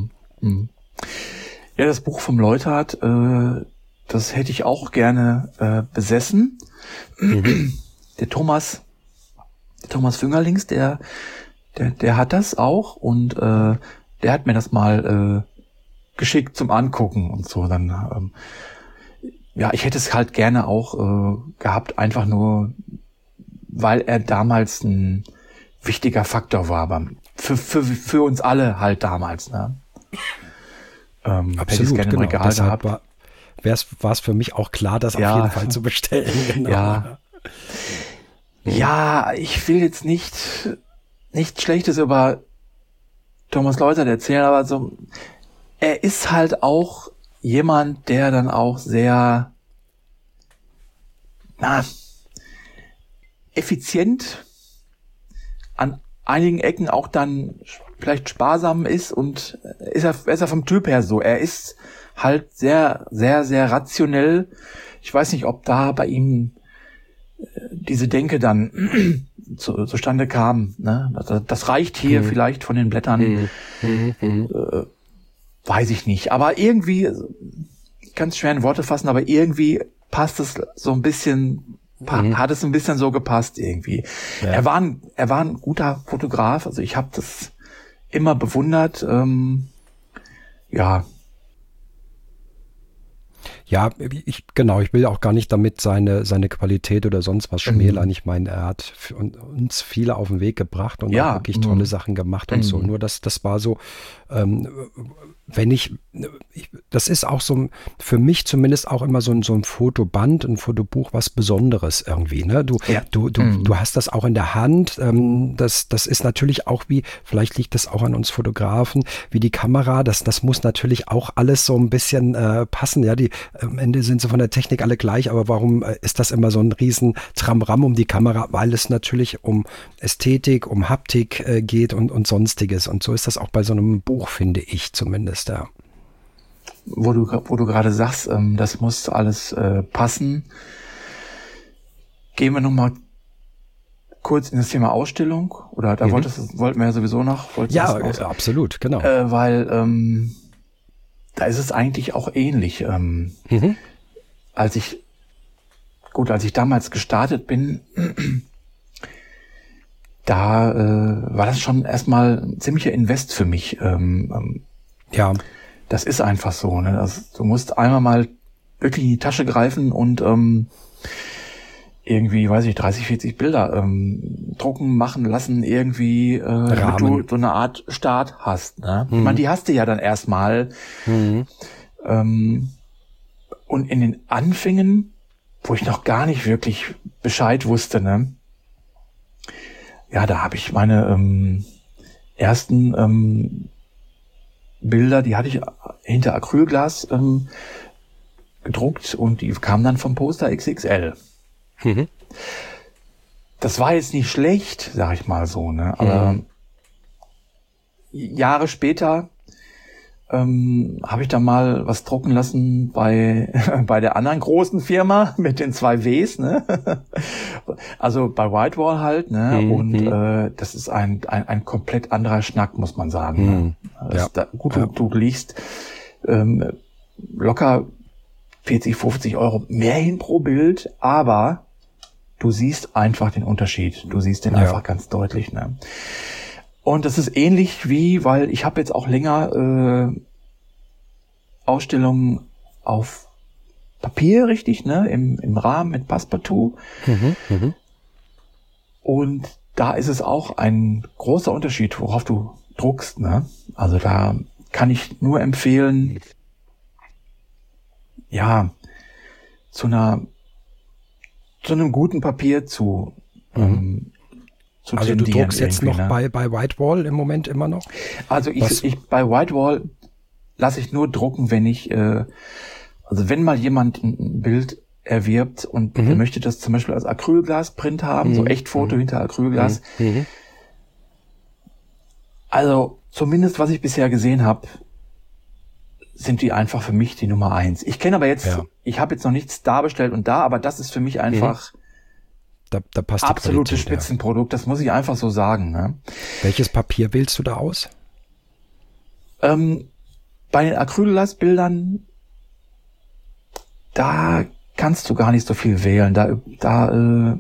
Ja, das Buch vom Leuthard, das hätte ich auch gerne besessen. Der Thomas Füngerlings, der hat das auch und der hat mir das mal geschickt zum Angucken und so. Dann ich hätte es halt gerne auch gehabt, einfach nur, weil er damals ein wichtiger Faktor war, für uns alle halt damals. Ne? Absolut, hätte ich es gerne im Regal gehabt. War es für mich auch klar, das auf jeden Fall zu bestellen. Genau. Ja, ich will jetzt nichts Schlechtes über Thomas Leuthard erzählen, aber so, er ist halt auch jemand, der dann auch sehr, effizient an einigen Ecken auch dann vielleicht sparsam ist und ist er vom Typ her so. Er ist halt sehr, sehr, sehr rationell. Ich weiß nicht, ob da bei ihm diese Denke dann zustande kam. Ne? Das reicht hier vielleicht von den Blättern. Weiß ich nicht. Aber irgendwie, ich kann es schwer in Worte fassen, aber irgendwie passt es so ein bisschen, hat es ein bisschen so gepasst irgendwie. Ja. Er war ein guter Fotograf. Also ich habe das immer bewundert. Ja, ich will auch gar nicht damit seine Qualität oder sonst was schmälern. Ich meine, er hat uns viele auf den Weg gebracht und auch wirklich tolle Sachen gemacht und so. Nur das war so, das ist auch so für mich zumindest auch immer so ein Fotoband, ein Fotobuch, was Besonderes irgendwie. Ne? Du hast das auch in der Hand. Das ist natürlich auch vielleicht liegt das auch an uns Fotografen, wie die Kamera. Das muss natürlich auch alles so ein bisschen passen. Ja, am Ende sind sie von der Technik alle gleich, aber warum ist das immer so ein riesen Tramram um die Kamera? Weil es natürlich um Ästhetik, um Haptik geht und Sonstiges. Und so ist das auch bei so einem Buch, finde ich zumindest. Ja. Wo du gerade sagst, das muss alles passen. Gehen wir nochmal kurz in das Thema Ausstellung. Oder da wollten wir ja sowieso noch. Ja, absolut, genau. Weil da ist es eigentlich auch ähnlich. Als ich damals gestartet bin, da war das schon erstmal ein ziemlicher Invest für mich. Ja. Das ist einfach so. Ne? Also, du musst einmal mal wirklich in die Tasche greifen und irgendwie, 30, 40 Bilder drucken, machen lassen, irgendwie, damit du so eine Art Start hast. Ne? Ich meine, die hast du ja dann erstmal. Und in den Anfängen, wo ich noch gar nicht wirklich Bescheid wusste, ne? Ja, da habe ich meine ersten Bilder, die hatte ich hinter Acrylglas gedruckt und die kamen dann vom Poster XXL. Das war jetzt nicht schlecht, sag ich mal so, ne? Aber Jahre später habe ich da mal was drucken lassen bei der anderen großen Firma mit den 2 Ws, ne? Also bei Whitewall halt, ne? Und das ist ein komplett anderer Schnack, muss man sagen. Ne? Du liegst locker 40, 50 Euro mehr hin pro Bild, aber du siehst einfach den Unterschied. Du siehst den einfach ganz deutlich. Ne? Und das ist ähnlich wie, weil ich habe jetzt auch länger Ausstellungen auf Papier, richtig, ne, im Rahmen mit Passepartout. Und da ist es auch ein großer Unterschied, worauf du druckst. Ne? Also da kann ich nur empfehlen, ja, zu einem guten Papier zu also du druckst jetzt noch, ne? bei Whitewall im Moment immer noch? Also ich bei Whitewall lasse ich nur drucken, wenn ich, also wenn mal jemand ein Bild erwirbt und er möchte das zum Beispiel als Acrylglas-Print haben, so Echtfoto hinter Acrylglas. Also zumindest, was ich bisher gesehen habe, sind die einfach für mich die Nummer 1. Ich kenne aber jetzt, ich habe jetzt noch nichts da bestellt und da, aber das ist für mich einfach da passt absolutes Spitzenprodukt, das muss ich einfach so sagen. Ne? Welches Papier wählst du da aus? Bei den Acrylglasbildern, da kannst du gar nicht so viel wählen. Da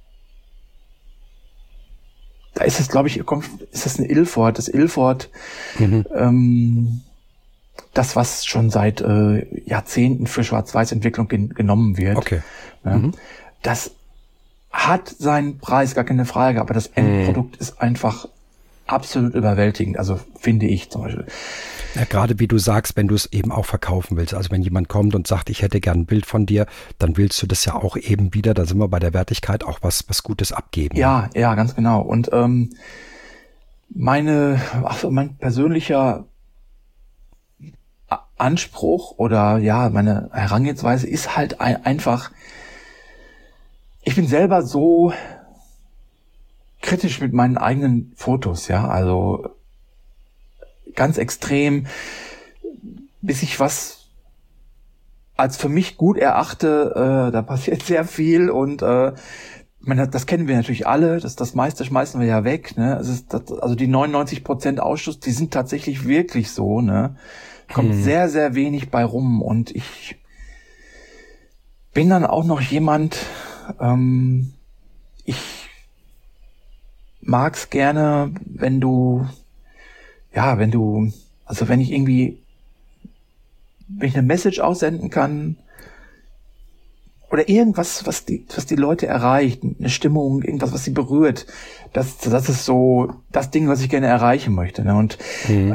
ist es, glaube ich, ist das ein Ilford, das Ilford, das, was schon seit Jahrzehnten für Schwarz-Weiß-Entwicklung genommen wird. Okay. Ja, das hat seinen Preis, gar keine Frage, aber das Endprodukt ist einfach absolut überwältigend, also finde ich zum Beispiel. Ja, gerade wie du sagst, wenn du es eben auch verkaufen willst, also wenn jemand kommt und sagt, ich hätte gern ein Bild von dir, dann willst du das ja auch eben wieder, da sind wir bei der Wertigkeit, auch was Gutes abgeben. Ja, ganz genau. Und mein persönlicher Anspruch oder meine Herangehensweise ist halt einfach, ich bin selber so kritisch mit meinen eigenen Fotos, also ganz extrem, bis ich was als für mich gut erachte, da passiert sehr viel und das kennen wir natürlich alle, das meiste schmeißen wir ja weg, ne? Also die 99% Ausschuss, die sind tatsächlich wirklich so, ne? Kommt sehr, sehr wenig bei rum und ich bin dann auch noch jemand, ich mag's gerne, wenn ich eine Message aussenden kann oder irgendwas, was die Leute erreicht, eine Stimmung, irgendwas, was sie berührt, das ist so das Ding, was ich gerne erreichen möchte. Ne? Und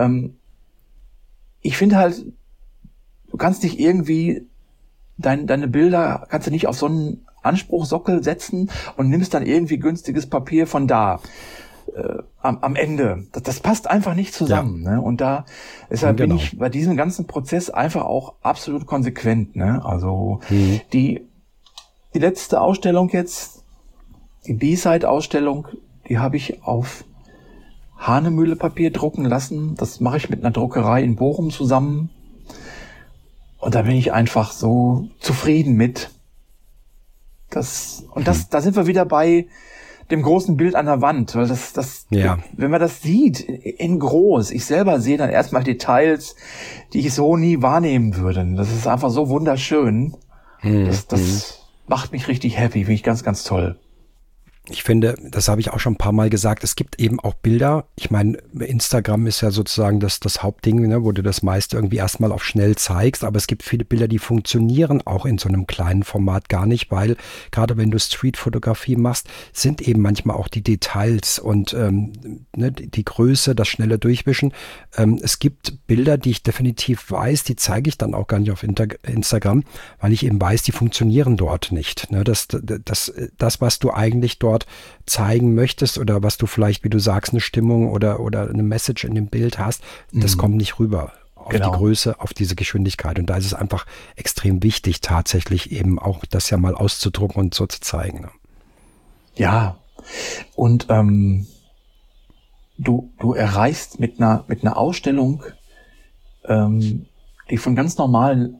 ich finde halt, du kannst nicht irgendwie deine Bilder kannst du nicht auf so einen Anspruchssockel setzen und nimmst dann irgendwie günstiges Papier von da. Am Ende. Das passt einfach nicht zusammen. Ne? Und deshalb bin ich bei diesem ganzen Prozess einfach auch absolut konsequent. Ne? Also die letzte Ausstellung jetzt, die B-Side-Ausstellung, die habe ich auf Hahnemühle-Papier drucken lassen. Das mache ich mit einer Druckerei in Bochum zusammen. Und da bin ich einfach so zufrieden mit. Da sind wir wieder bei dem großen Bild an der Wand, weil wenn man das sieht in groß, ich selber sehe dann erstmal Details, die ich so nie wahrnehmen würde. Das ist einfach so wunderschön. Das macht mich richtig happy, finde ich ganz, ganz toll. Ich finde, das habe ich auch schon ein paar Mal gesagt, es gibt eben auch Bilder, ich meine, Instagram ist ja sozusagen das Hauptding, ne, wo du das meiste irgendwie erstmal auf schnell zeigst, aber es gibt viele Bilder, die funktionieren auch in so einem kleinen Format gar nicht, weil gerade wenn du Streetfotografie machst, sind eben manchmal auch die Details und die Größe, das schnelle Durchwischen. Es gibt Bilder, die ich definitiv weiß, die zeige ich dann auch gar nicht auf Instagram, weil ich eben weiß, die funktionieren dort nicht. Ne? Das, was du eigentlich dort zeigen möchtest oder was du vielleicht, wie du sagst, eine Stimmung oder eine Message in dem Bild hast, das kommt nicht rüber auf die Größe, auf diese Geschwindigkeit. Und da ist es einfach extrem wichtig, tatsächlich eben auch das ja mal auszudrucken und so zu zeigen. Ne? Ja, und du erreichst mit einer Ausstellung, die von ganz normalen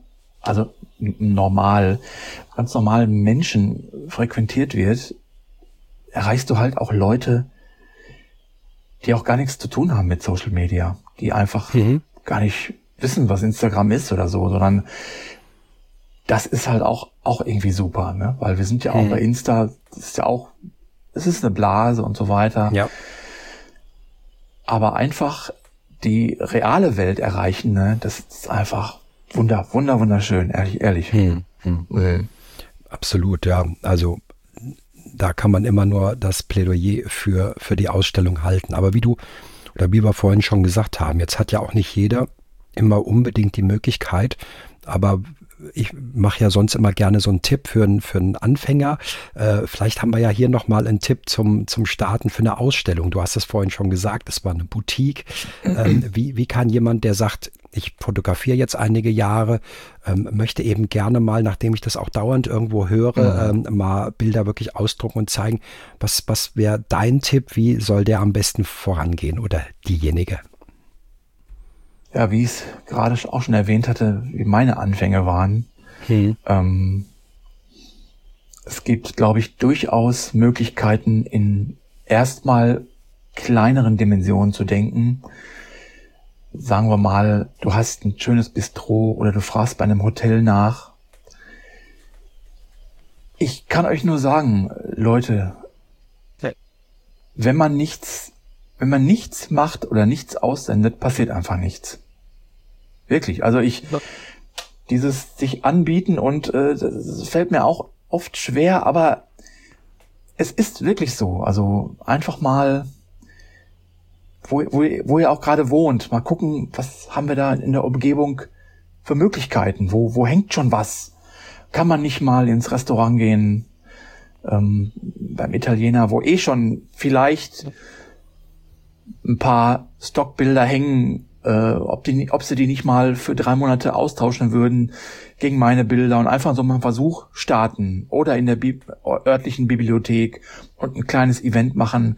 Menschen frequentiert wird, erreichst du halt auch Leute, die auch gar nichts zu tun haben mit Social Media, die einfach gar nicht wissen, was Instagram ist oder so, sondern das ist halt auch irgendwie super, ne? Weil wir sind ja auch bei Insta, das ist ja auch, es ist eine Blase und so weiter. Ja. Aber einfach die reale Welt erreichen, ne? Das ist einfach wunderschön, ehrlich. Absolut, ja. Also da kann man immer nur das Plädoyer für die Ausstellung halten. Aber wie wir vorhin schon gesagt haben, jetzt hat ja auch nicht jeder immer unbedingt die Möglichkeit, aber ich mache ja sonst immer gerne so einen Tipp für einen Anfänger. Vielleicht haben wir ja hier nochmal einen Tipp zum Starten für eine Ausstellung. Du hast es vorhin schon gesagt, es war eine Boutique. Wie kann jemand, der sagt, ich fotografiere jetzt einige Jahre, möchte eben gerne mal, nachdem ich das auch dauernd irgendwo höre, mal Bilder wirklich ausdrucken und zeigen. Was wäre dein Tipp? Wie soll der am besten vorangehen oder diejenige? Ja, wie ich es gerade auch schon erwähnt hatte, wie meine Anfänge waren. Es gibt, glaube ich, durchaus Möglichkeiten, in erstmal kleineren Dimensionen zu denken. Sagen wir mal, du hast ein schönes Bistro oder du fragst bei einem Hotel nach. Ich kann euch nur sagen, Leute, wenn man nichts macht oder nichts aussendet, passiert einfach nichts. Wirklich. Also dieses sich anbieten und das fällt mir auch oft schwer, aber es ist wirklich so. Also einfach mal, wo ihr auch gerade wohnt, mal gucken, was haben wir da in der Umgebung für Möglichkeiten? Wo hängt schon was? Kann man nicht mal ins Restaurant gehen, beim Italiener, wo schon vielleicht ein paar Stockbilder hängen, ob sie die nicht mal für 3 Monate austauschen würden gegen meine Bilder und einfach so mal einen Versuch starten oder in der örtlichen Bibliothek und ein kleines Event machen.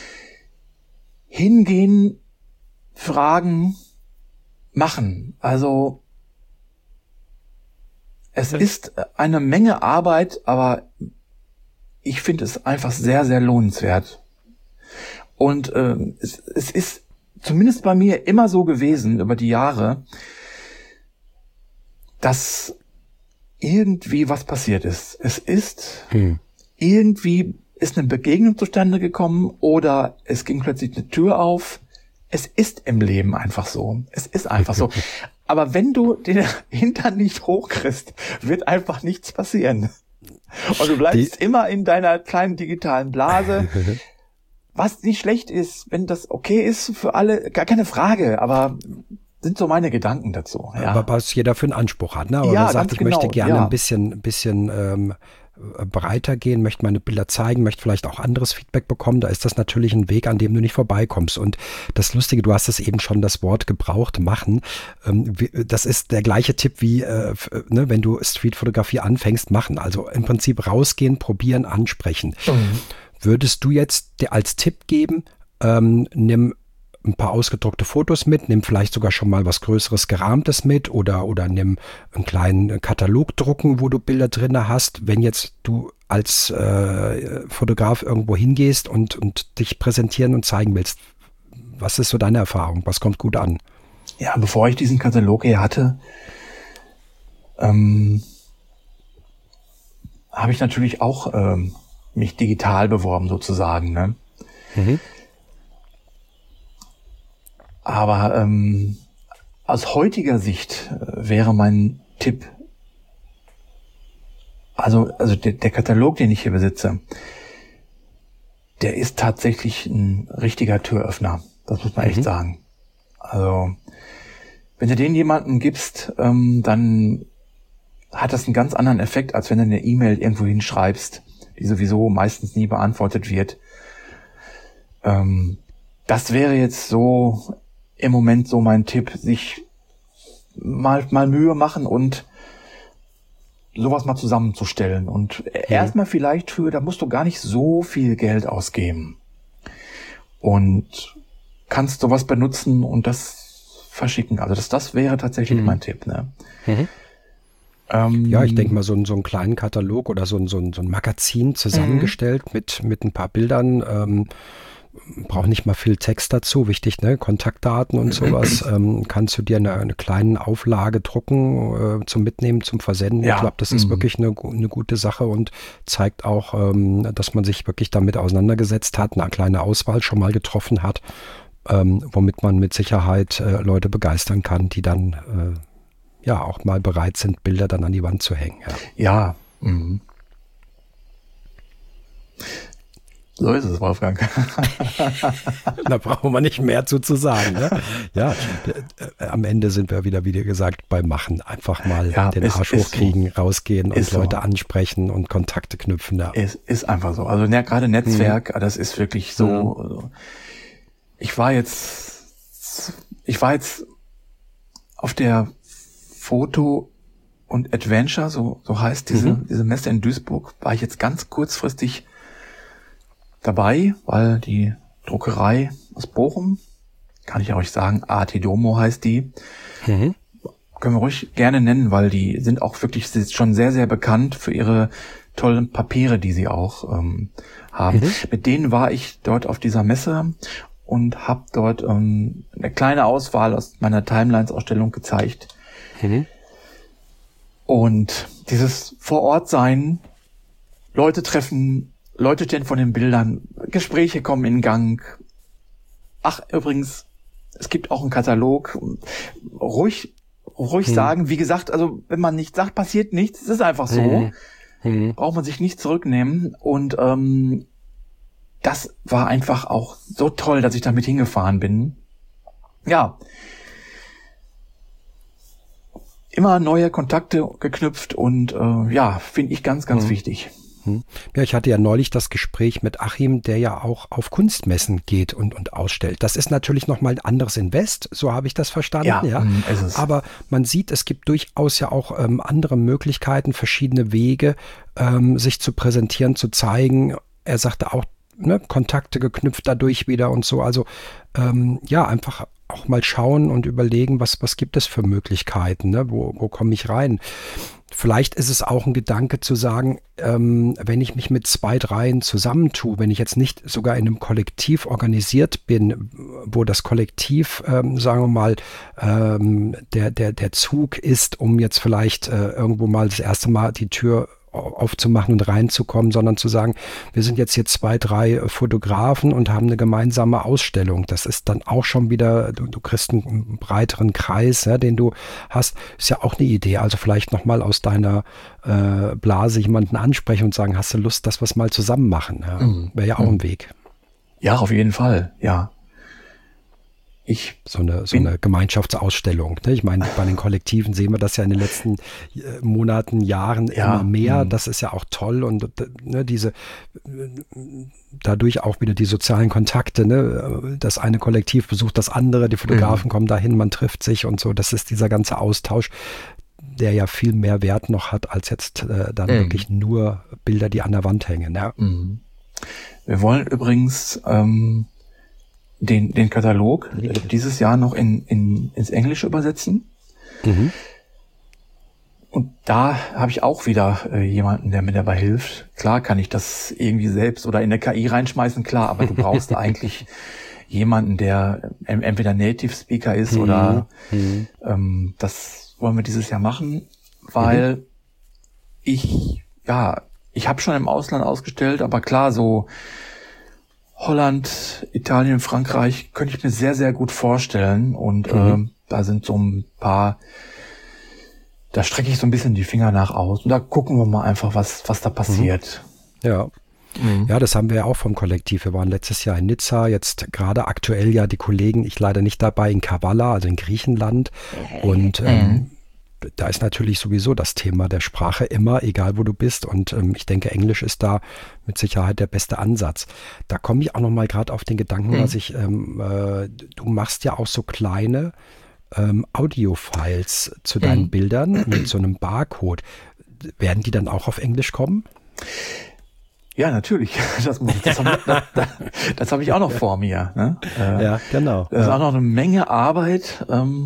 Hingehen, fragen, machen. Also es ist eine Menge Arbeit, aber ich finde es einfach sehr, sehr lohnenswert. Und es ist zumindest bei mir immer so gewesen über die Jahre, dass irgendwie was passiert ist. Es ist irgendwie ist eine Begegnung zustande gekommen oder es ging plötzlich eine Tür auf. Es ist im Leben einfach so. Es ist einfach so. Aber wenn du den Hintern nicht hochkriegst, wird einfach nichts passieren. Und du bleibst immer in deiner kleinen digitalen Blase. Was nicht schlecht ist, wenn das okay ist für alle, gar keine Frage, aber sind so meine Gedanken dazu. Ja. Aber was jeder für einen Anspruch hat, ne? Aber ja, man sagt, ich genau, möchte gerne ein bisschen breiter gehen, möchte meine Bilder zeigen, möchte vielleicht auch anderes Feedback bekommen. Da ist das natürlich ein Weg, an dem du nicht vorbeikommst. Und das Lustige, du hast es eben schon das Wort gebraucht, machen. Das ist der gleiche Tipp wie, wenn du Streetfotografie anfängst, machen. Also im Prinzip rausgehen, probieren, ansprechen. Würdest du jetzt dir als Tipp geben, nimm ein paar ausgedruckte Fotos mit, nimm vielleicht sogar schon mal was Größeres Gerahmtes mit oder nimm einen kleinen Katalog drucken, wo du Bilder drin hast, wenn jetzt du als Fotograf irgendwo hingehst und dich präsentieren und zeigen willst. Was ist so deine Erfahrung? Was kommt gut an? Ja, bevor ich diesen Katalog hier hatte, habe ich natürlich auch mich digital beworben sozusagen, ne? Aber aus heutiger Sicht wäre mein Tipp, also der Katalog, den ich hier besitze, der ist tatsächlich ein richtiger Türöffner. Das muss man echt sagen. Also wenn du den jemandem gibst, dann hat das einen ganz anderen Effekt, als wenn du eine E-Mail irgendwo hinschreibst, die sowieso meistens nie beantwortet wird. Das wäre jetzt so im Moment so mein Tipp, sich mal Mühe machen und sowas mal zusammenzustellen. Und erstmal vielleicht da musst du gar nicht so viel Geld ausgeben. Und kannst sowas benutzen und das verschicken. Also das wäre tatsächlich mein Tipp, ne? Ja, ich denke mal, so einen kleinen Katalog oder so ein Magazin zusammengestellt mit ein paar Bildern, braucht nicht mal viel Text dazu, wichtig, ne? Kontaktdaten und sowas. Kannst du dir eine kleine Auflage drucken zum Mitnehmen, zum Versenden. Ja. Ich glaube, das ist wirklich eine gute Sache und zeigt auch, dass man sich wirklich damit auseinandergesetzt hat, eine kleine Auswahl schon mal getroffen hat, womit man mit Sicherheit Leute begeistern kann, die dann ja auch mal bereit sind, Bilder dann an die Wand zu hängen. Ja. So ist es, Wolfgang. Da brauchen wir nicht mehr zu sagen. Ne? Ja, am Ende sind wir wieder, wie gesagt, beim Machen. Einfach mal den Arsch hochkriegen, so. Rausgehen und Leute so. Ansprechen und Kontakte knüpfen. Ja. Es ist einfach so. Also gerade Netzwerk, das ist wirklich so. Also, ich war jetzt auf der Foto und Adventure, so heißt diese Messe in Duisburg, war ich jetzt ganz kurzfristig dabei, weil die Druckerei aus Bochum, kann ich euch sagen, AT Domo heißt die, können wir ruhig gerne nennen, weil die sind auch wirklich schon sehr, sehr bekannt für ihre tollen Papiere, die sie auch haben. Mit denen war ich dort auf dieser Messe und habe dort eine kleine Auswahl aus meiner Timelines-Ausstellung gezeigt. Und dieses Vor-Ort-Sein, Leute treffen, Leute stehen von den Bildern, Gespräche kommen in Gang. Ach, übrigens, es gibt auch einen Katalog. Ruhig sagen, wie gesagt, also wenn man nichts sagt, passiert nichts. Es ist einfach so. Braucht man sich nicht zurücknehmen. Und das war einfach auch so toll, dass ich damit hingefahren bin. Ja. Immer neue Kontakte geknüpft und finde ich ganz, ganz wichtig. Ja, ich hatte ja neulich das Gespräch mit Achim, der ja auch auf Kunstmessen geht und ausstellt. Das ist natürlich nochmal ein anderes Invest, so habe ich das verstanden. Ja. Ist es. Aber man sieht, es gibt durchaus ja auch andere Möglichkeiten, verschiedene Wege, sich zu präsentieren, zu zeigen. Er sagte auch, Kontakte geknüpft dadurch wieder und so. Also einfach auch mal schauen und überlegen, was gibt es für Möglichkeiten, ne? Wo komme ich rein? Vielleicht ist es auch ein Gedanke zu sagen, wenn ich mich mit 2, 3 zusammentue, wenn ich jetzt nicht sogar in einem Kollektiv organisiert bin, wo das Kollektiv, sagen wir mal, der Zug ist, um jetzt vielleicht irgendwo mal das erste Mal die Tür aufzumachen und reinzukommen, sondern zu sagen, wir sind jetzt hier 2, 3 Fotografen und haben eine gemeinsame Ausstellung. Das ist dann auch schon wieder, du kriegst einen breiteren Kreis, ja, den du hast. Ist ja auch eine Idee. Also vielleicht nochmal aus deiner Blase jemanden ansprechen und sagen, hast du Lust, dass wir es mal zusammen machen? Ja, wäre ja auch ein Weg. Ja, auf jeden Fall, ja. So eine Gemeinschaftsausstellung. Ne? Ich meine, bei den Kollektiven sehen wir das ja in den letzten Monaten, Jahren immer mehr. Das ist ja auch toll und dadurch auch wieder die sozialen Kontakte. Ne? Das eine Kollektiv besucht das andere, die Fotografen kommen dahin, man trifft sich und so. Das ist dieser ganze Austausch, der ja viel mehr Wert noch hat, als jetzt dann wirklich nur Bilder, die an der Wand hängen. Ja? Wir wollen übrigens den Katalog dieses Jahr noch ins Englische übersetzen. Und da habe ich auch wieder jemanden, der mir dabei hilft. Klar kann ich das irgendwie selbst oder in der KI reinschmeißen, klar, aber du brauchst eigentlich jemanden, der entweder Native Speaker ist oder das wollen wir dieses Jahr machen, weil ich habe schon im Ausland ausgestellt, aber klar, so Holland, Italien, Frankreich könnte ich mir sehr, sehr gut vorstellen. Und da sind so ein paar, da strecke ich so ein bisschen die Finger nach aus. Und da gucken wir mal einfach, was da passiert. Ja. Ja, das haben wir ja auch vom Kollektiv. Wir waren letztes Jahr in Nizza, jetzt gerade aktuell ja die Kollegen, ich leider nicht dabei, in Kavala, also in Griechenland. Und da ist natürlich sowieso das Thema der Sprache immer, egal wo du bist. Und ich denke, Englisch ist da mit Sicherheit der beste Ansatz. Da komme ich auch noch mal gerade auf den Gedanken, was du machst ja auch so kleine Audio-Files zu deinen Bildern mit so einem Barcode. Werden die dann auch auf Englisch kommen? Ja, natürlich. Das habe ich auch noch vor mir. Ne? Ja, genau. Das ist auch noch eine Menge Arbeit.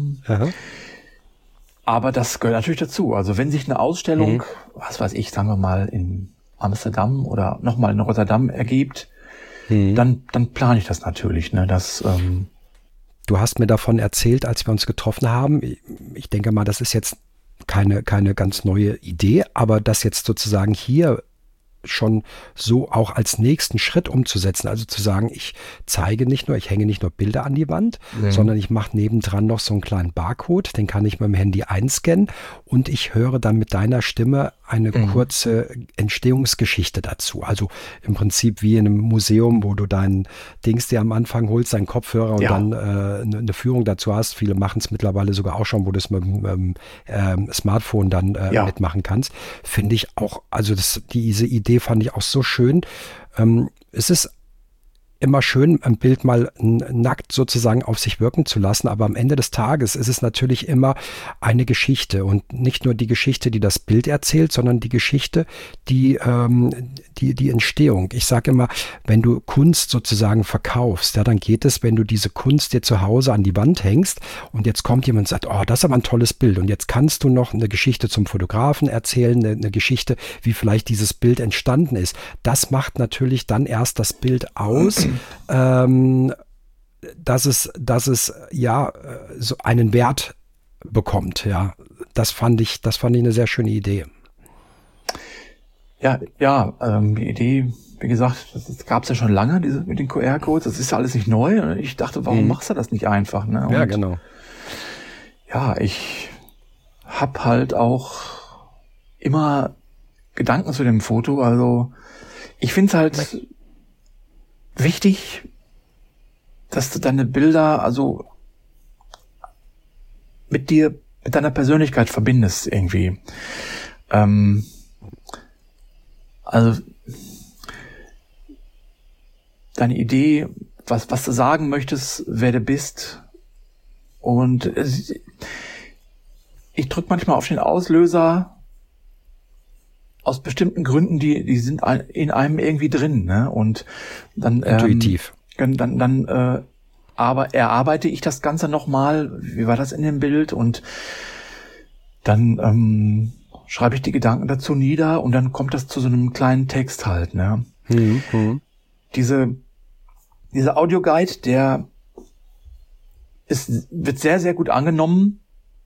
Aber das gehört natürlich dazu. Also wenn sich eine Ausstellung, was weiß ich, sagen wir mal in Amsterdam oder nochmal in Rotterdam ergibt, dann plane ich das natürlich, ne, Du hast mir davon erzählt, als wir uns getroffen haben. Ich denke mal, das ist jetzt keine ganz neue Idee, aber das jetzt sozusagen hier schon so auch als nächsten Schritt umzusetzen. Also zu sagen, ich hänge nicht nur Bilder an die Wand, sondern ich mache nebendran noch so einen kleinen Barcode, den kann ich mit dem Handy einscannen und ich höre dann mit deiner Stimme eine kurze Entstehungsgeschichte dazu. Also im Prinzip wie in einem Museum, wo du dein Dings dir am Anfang holst, deinen Kopfhörer und dann eine Führung dazu hast. Viele machen es mittlerweile sogar auch schon, wo du es mit dem Smartphone dann mitmachen kannst. Finde ich auch, also diese Idee fand ich auch so schön. Es ist immer schön, ein Bild mal nackt sozusagen auf sich wirken zu lassen, aber am Ende des Tages ist es natürlich immer eine Geschichte und nicht nur die Geschichte, die das Bild erzählt, sondern die Geschichte, die Entstehung. Ich sage immer, wenn du Kunst sozusagen verkaufst, ja, dann geht es, wenn du diese Kunst dir zu Hause an die Wand hängst und jetzt kommt jemand und sagt, oh, das ist aber ein tolles Bild und jetzt kannst du noch eine Geschichte zum Fotografen erzählen, eine Geschichte, wie vielleicht dieses Bild entstanden ist. Das macht natürlich dann erst das Bild aus, dass es ja so einen Wert bekommt, ja. Das fand ich eine sehr schöne Idee. Die Idee, wie gesagt, das gab es ja schon lange, mit den QR-Codes, das ist ja alles nicht neu. Und ich dachte, warum machst du das nicht einfach? Ne? Ja, genau. Ja, ich habe halt auch immer Gedanken zu dem Foto. Also ich finde es halt wichtig, dass du deine Bilder also mit deiner Persönlichkeit verbindest irgendwie. Also deine Idee, was du sagen möchtest, wer du bist. Und ich drücke manchmal auf den Auslöser aus bestimmten Gründen, die sind in einem irgendwie drin, ne? Und dann intuitiv. Aber erarbeite ich das Ganze nochmal, wie war das in dem Bild? Und dann schreibe ich die Gedanken dazu nieder und dann kommt das zu so einem kleinen Text halt, ne? Dieser Audioguide, der wird sehr, sehr gut angenommen,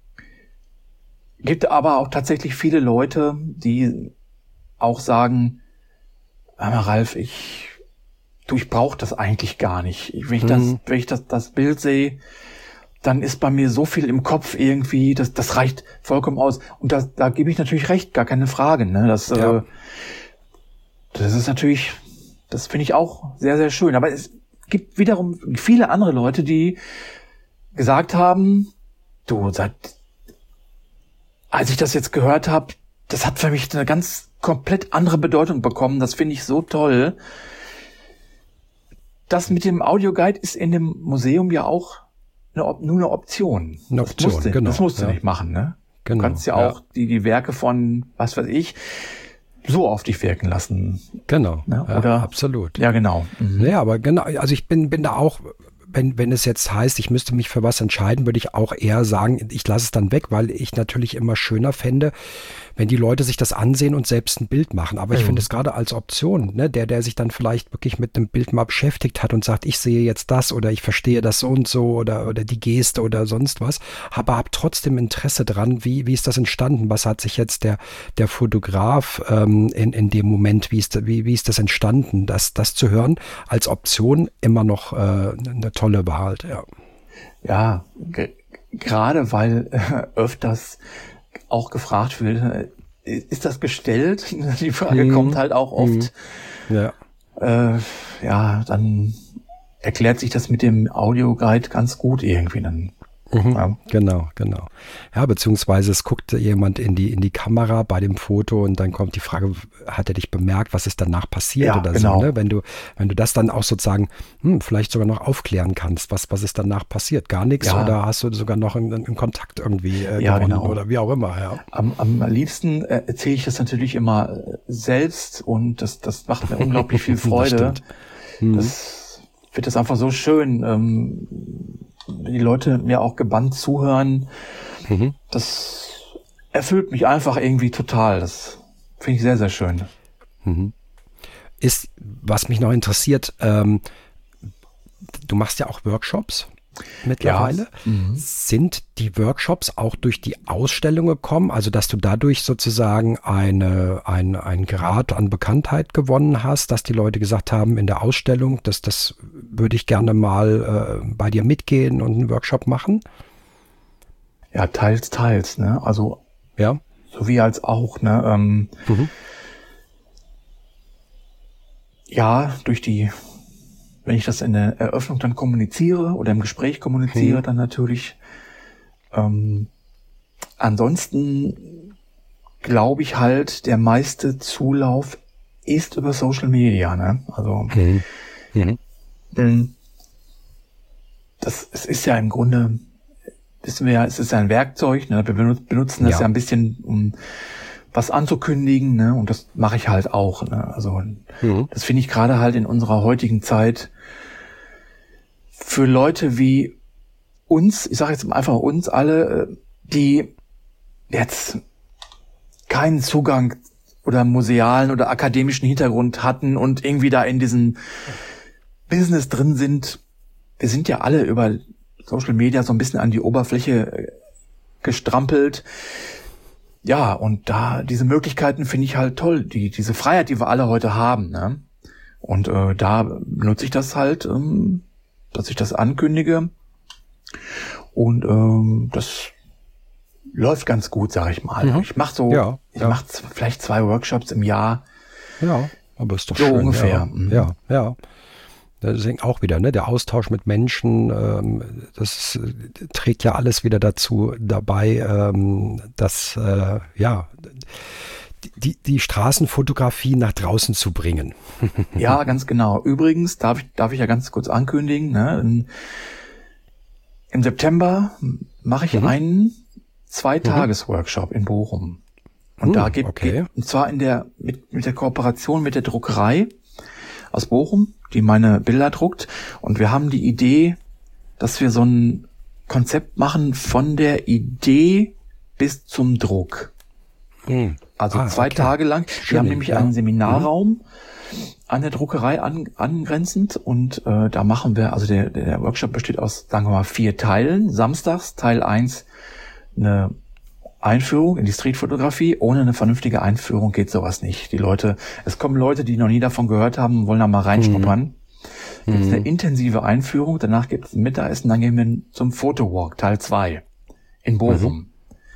gibt aber auch tatsächlich viele Leute, die auch sagen, Ralf, ich brauche das eigentlich gar nicht. Wenn ich das Bild sehe, dann ist bei mir so viel im Kopf irgendwie, das reicht vollkommen aus. Und da gebe ich natürlich recht, gar keine Frage. Ne? Das ist natürlich, das finde ich auch sehr, sehr schön. Aber es gibt wiederum viele andere Leute, die gesagt haben, als ich das jetzt gehört habe, das hat für mich eine ganz komplett andere Bedeutung bekommen. Das finde ich so toll. Das mit dem Audioguide ist in dem Museum ja auch nur eine Option. Das musst du nicht machen, ne? Genau, du kannst ja auch die Werke von, was weiß ich, so auf dich wirken lassen. Genau, ne? Oder, absolut. Ja, genau. Ja, aber genau, also ich bin da auch, wenn es jetzt heißt, ich müsste mich für was entscheiden, würde ich auch eher sagen, ich lasse es dann weg, weil ich natürlich immer schöner fände, wenn die Leute sich das ansehen und selbst ein Bild machen. Aber ich finde es gerade als Option, ne, der sich dann vielleicht wirklich mit einem Bild mal beschäftigt hat und sagt, ich sehe jetzt das oder ich verstehe das so und so oder die Geste oder sonst was, aber habe trotzdem Interesse dran, wie ist das entstanden? Was hat sich jetzt der Fotograf in dem Moment, wie ist das entstanden? Das zu hören als Option immer noch eine tolle Wahl, ja. Ja, gerade weil öfters auch gefragt wird, ist das gestellt? Die Frage kommt halt auch oft. Ja. Dann erklärt sich das mit dem Audioguide ganz gut irgendwie dann. Ja. Genau. Ja, beziehungsweise es guckt jemand in die Kamera bei dem Foto und dann kommt die Frage, hat er dich bemerkt, was ist danach passiert oder genau. so, ne? Wenn du das dann auch sozusagen vielleicht sogar noch aufklären kannst, was ist danach passiert? Gar nichts oder hast du sogar noch einen Kontakt irgendwie gewonnen oder wie auch immer, ja. Am liebsten erzähle ich das natürlich immer selbst und das macht mir unglaublich viel Freude. Das wird das einfach so schön, die Leute mir auch gebannt zuhören, das erfüllt mich einfach irgendwie total. Das finde ich sehr, sehr schön. ist, was mich noch interessiert, du machst ja auch Workshops mittlerweile. Ja. Sind die Workshops auch durch die Ausstellung gekommen, also dass du dadurch sozusagen ein Grad an Bekanntheit gewonnen hast, dass die Leute gesagt haben in der Ausstellung, das würde ich gerne mal bei dir mitgehen und einen Workshop machen? Ja, teils, ne? Also Ja. sowie als auch, ne? Ja, wenn ich das in der Eröffnung dann kommuniziere oder im Gespräch kommuniziere, dann natürlich. Ansonsten glaube ich halt, der meiste Zulauf ist über Social Media, ne? Also, denn es ist ja im Grunde, wissen wir ja, es ist ja ein Werkzeug, ne? Wir benutzen das ja ein bisschen, um was anzukündigen, ne? Und das mache ich halt auch, ne? Also, das finde ich gerade halt in unserer heutigen Zeit für Leute wie uns, ich sage jetzt einfach uns alle, die jetzt keinen Zugang oder musealen oder akademischen Hintergrund hatten und irgendwie da in diesem Business drin sind. Wir sind ja alle über Social Media so ein bisschen an die Oberfläche gestrampelt. Ja, und da diese Möglichkeiten finde ich halt toll, diese Freiheit, die wir alle heute haben, ne? Und da nutze ich das halt, dass ich das ankündige. Und das läuft ganz gut, sage ich mal. Ich mache mache vielleicht 2 Workshops im Jahr. Ja, aber ist doch so schön. ungefähr. Ja. Deswegen auch wieder, ne, der Austausch mit Menschen, trägt ja alles wieder dazu dabei, dass die Straßenfotografie nach draußen zu bringen. Ja, ganz genau. Übrigens darf ich ja ganz kurz ankündigen, ne? Im September mache ich einen 2-Tages-Workshop in Bochum. Und da geht und zwar mit der Kooperation mit der Druckerei aus Bochum, die meine Bilder druckt. Und wir haben die Idee, dass wir so ein Konzept machen von der Idee bis zum Druck. Also 2 Tage lang. Wir haben nämlich einen Seminarraum an der Druckerei angrenzend und da machen wir, also der Workshop besteht aus, sagen wir mal, 4 Teilen. Samstags Teil 1 eine Einführung in die Streetfotografie. Ohne eine vernünftige Einführung geht sowas nicht. Es kommen Leute, die noch nie davon gehört haben, wollen da mal reinschnuppern. Gibt es eine intensive Einführung, danach gibt es ein Mittagessen, dann gehen wir zum Photowalk, Teil 2 in Bochum.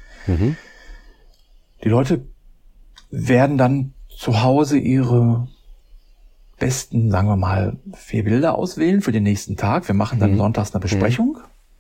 Die Leute werden dann zu Hause ihre besten, sagen wir mal, 4 Bilder auswählen für den nächsten Tag. Wir machen dann sonntags eine Besprechung.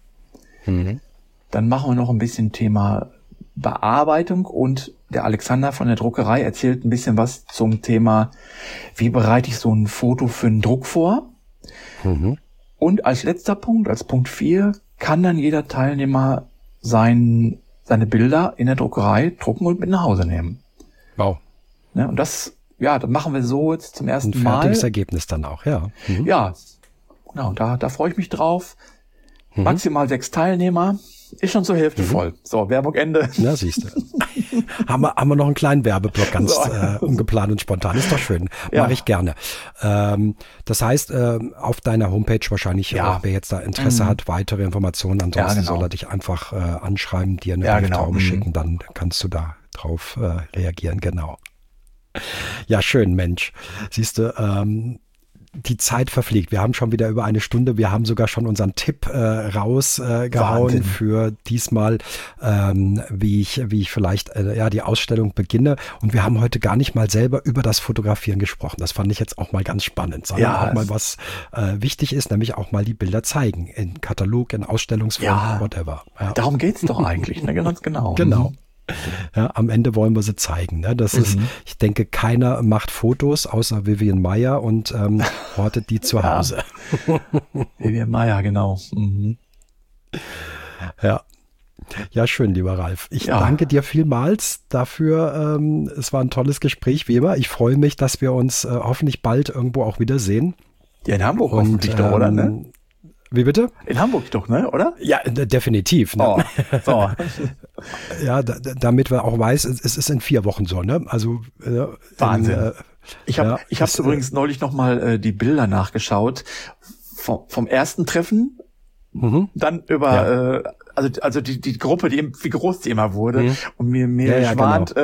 Dann machen wir noch ein bisschen Thema Bearbeitung und der Alexander von der Druckerei erzählt ein bisschen was zum Thema, wie bereite ich so ein Foto für einen Druck vor. Und als letzter Punkt, als Punkt 4, kann dann jeder Teilnehmer seine Bilder in der Druckerei drucken und mit nach Hause nehmen. Wow. Ne, und das machen wir so jetzt zum ersten Mal. Ein fertiges Ergebnis dann auch, ja. Ja, genau, da freue ich mich drauf. Maximal 6 Teilnehmer. Ist schon zur Hälfte voll. So, Werbung Ende. Na, siehst du. haben wir noch einen kleinen Werbeblock, ganz ungeplant und spontan. Ist doch schön. Mache ich gerne. Das heißt, auf deiner Homepage wahrscheinlich, wer jetzt da Interesse hat, weitere Informationen. Ansonsten soll er dich einfach anschreiben, dir eine Brieftaube schicken, dann kannst du da drauf reagieren. Genau. Ja, schön, Mensch. Siehst du, die Zeit verfliegt. Wir haben schon wieder über 1 Stunde. Wir haben sogar schon unseren Tipp rausgehauen für diesmal, wie ich vielleicht die Ausstellung beginne. Und wir haben heute gar nicht mal selber über das Fotografieren gesprochen. Das fand ich jetzt auch mal ganz spannend. Sondern auch mal, was wichtig ist, nämlich auch mal die Bilder zeigen. In Katalog, in Ausstellungsform, whatever. Ja. Darum geht's doch eigentlich, ne? Ganz genau. Genau. Ja, am Ende wollen wir sie zeigen. Ne? Das ist, ich denke, keiner macht Fotos außer Vivian Maier und hortet die zu Hause. Vivian Maier, genau. Ja, schön, lieber Ralf. Ich danke dir vielmals dafür. Es war ein tolles Gespräch, wie immer. Ich freue mich, dass wir uns hoffentlich bald irgendwo auch wiedersehen. Ja, in Hamburg hoffentlich doch, oder? Ne? Wie bitte? In Hamburg doch, ne? Oder? Ja, definitiv. Ne? Oh, so. Ja, damit wir auch weiß, es ist in 4 Wochen so, ne? Also Wahnsinn. Ich habe übrigens neulich nochmal die Bilder nachgeschaut vom ersten Treffen, dann über also die Gruppe, wie groß die immer wurde, und mir schwant,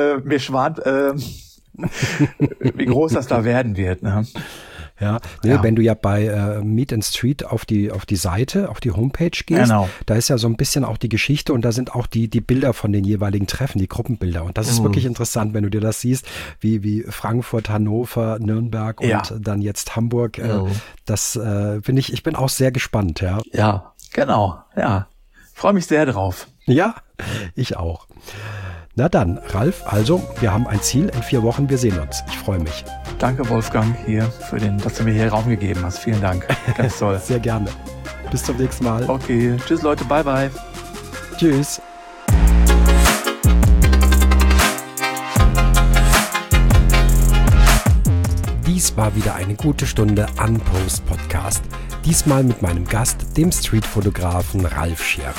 wie groß das da werden wird. Ne? Ja, wenn du ja bei Meet and Street auf die Seite, auf die Homepage gehst, da ist ja so ein bisschen auch die Geschichte und da sind auch die Bilder von den jeweiligen Treffen, die Gruppenbilder. Und das ist wirklich interessant, wenn du dir das siehst, wie Frankfurt, Hannover, Nürnberg und dann jetzt Hamburg. Das finde ich bin auch sehr gespannt. Ja, genau. Ja, freue mich sehr drauf. Ja, ich auch. Na dann, Ralf, also, wir haben ein Ziel in 4 Wochen, wir sehen uns. Ich freue mich. Danke, Wolfgang, dass du mir hier Raum gegeben hast. Vielen Dank. Ganz toll. Sehr gerne. Bis zum nächsten Mal. Okay, tschüss Leute, bye bye. Tschüss. Dies war wieder eine gute Stunde Unpost Podcast. Diesmal mit meinem Gast, dem Streetfotografen Ralf Scherer.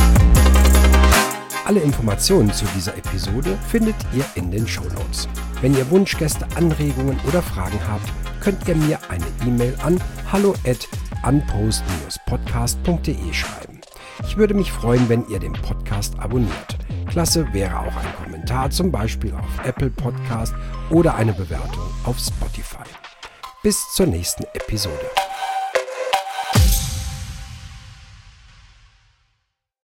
Alle Informationen zu dieser Episode findet ihr in den Shownotes. Wenn ihr Wunschgäste, Anregungen oder Fragen habt, könnt ihr mir eine E-Mail an hallo@unpost-podcast.de schreiben. Ich würde mich freuen, wenn ihr den Podcast abonniert. Klasse wäre auch ein Kommentar, zum Beispiel auf Apple Podcast oder eine Bewertung auf Spotify. Bis zur nächsten Episode.